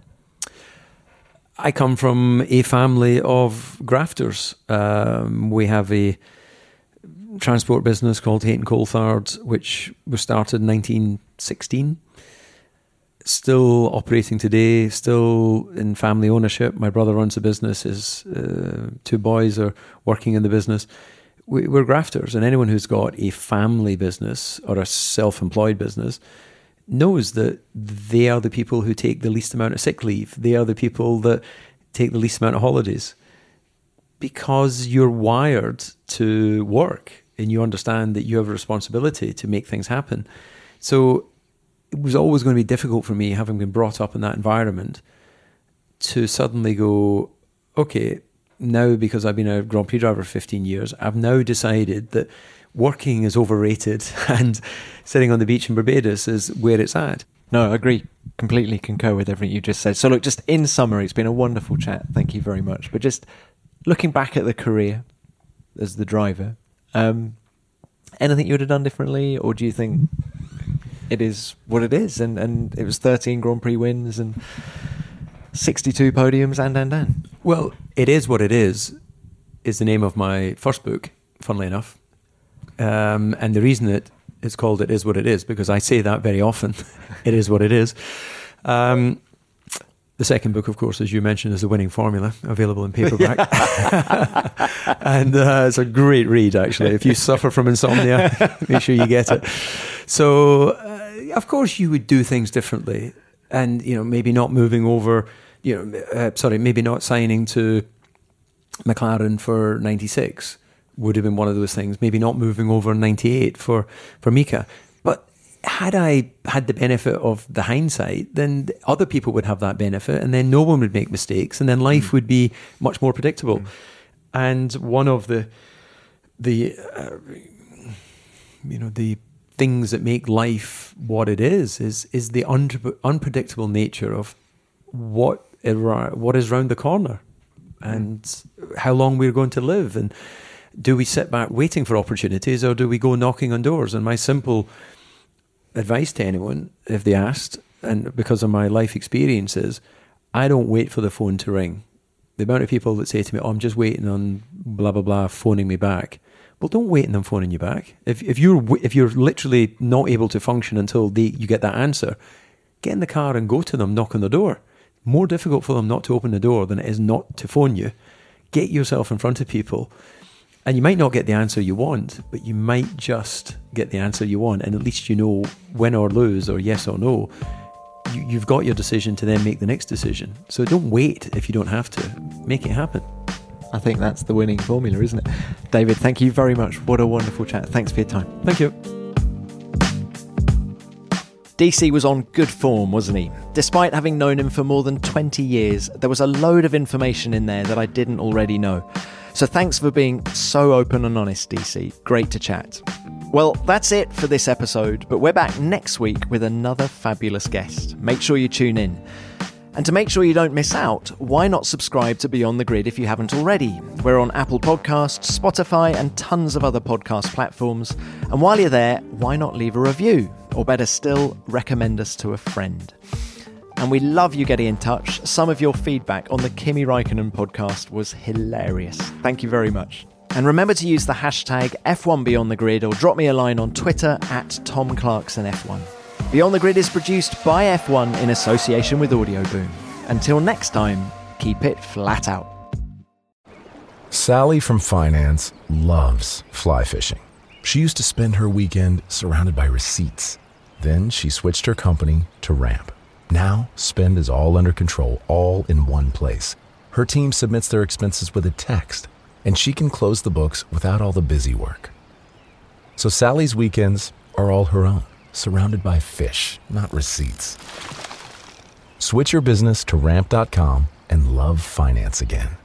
I come from a family of grafters. We have a transport business called Hayton Coulthard, which was started in 1916. Still operating today, still in family ownership. My brother runs the business. His two boys are working in the business. we're grafters, and anyone who's got a family business or a self-employed business knows that they are the people who take the least amount of sick leave. They are the people that take the least amount of holidays, because you're wired to work and you understand that you have a responsibility to make things happen. So it was always going to be difficult for me, having been brought up in that environment, to suddenly go, okay, now because I've been a Grand Prix driver for 15 years, I've now decided that working is overrated and sitting on the beach in Barbados is where it's at. No, I agree. Completely concur with everything you just said. So look, just in summary, it's been a wonderful chat. Thank you very much. But just looking back at the career as the driver, anything you would have done differently, or do you think it is what it is? And it was 13 Grand Prix wins and 62 podiums and. Well, It Is What It Is the name of my first book, funnily enough. And the reason it's called It Is What It Is, because I say that very often. It is what it is. The second book, of course, as you mentioned, is The Winning Formula, available in paperback. And it's a great read, actually. If you suffer from insomnia, make sure you get it. So, of course, you would do things differently. And, maybe not moving over, maybe not signing to McLaren for 96 would have been one of those things. Maybe not moving over in 98 for Mika. But had I had the benefit of the hindsight, then other people would have that benefit, and then no one would make mistakes, and then life would be much more predictable. And one of the things that make life what it is the unpredictable nature of what is round the corner and how long we're going to live. And do we sit back waiting for opportunities, or do we go knocking on doors? And my simple advice to anyone, if they asked, and because of my life experiences, I don't wait for the phone to ring. The amount of people that say to me, I'm just waiting on blah, blah, blah, phoning me back. Well, don't wait on them phoning you back. If you're literally not able to function until you get that answer, get in the car and go to them, knock on the door. More difficult for them not to open the door than it is not to phone you. Get yourself in front of people. And you might not get the answer you want, but you might just get the answer you want. And at least you know, win or lose, or yes or no, you've got your decision to then make the next decision. So don't wait if you don't have to. Make it happen. I think that's the winning formula, isn't it? David, thank you very much. What a wonderful chat. Thanks for your time. Thank you. DC was on good form, wasn't he? Despite having known him for more than 20 years, there was a load of information in there that I didn't already know. So thanks for being so open and honest, DC. Great to chat. Well, that's it for this episode, but we're back next week with another fabulous guest. Make sure you tune in. And to make sure you don't miss out, why not subscribe to Beyond the Grid if you haven't already? We're on Apple Podcasts, Spotify, and tons of other podcast platforms. And while you're there, why not leave a review? Or better still, recommend us to a friend. And we love you getting in touch. Some of your feedback on the Kimi Räikkönen podcast was hilarious. Thank you very much. And remember to use the hashtag F1BeyondTheGrid or drop me a line on Twitter @TomClarksonF1. Beyond the Grid is produced by F1 in association with Audio Boom. Until next time, keep it flat out. Sally from finance loves fly fishing. She used to spend her weekend surrounded by receipts. Then she switched her company to Ramp. Now, spend is all under control, all in one place. Her team submits their expenses with a text, and she can close the books without all the busy work. So Sally's weekends are all her own, surrounded by fish, not receipts. Switch your business to Ramp.com and love finance again.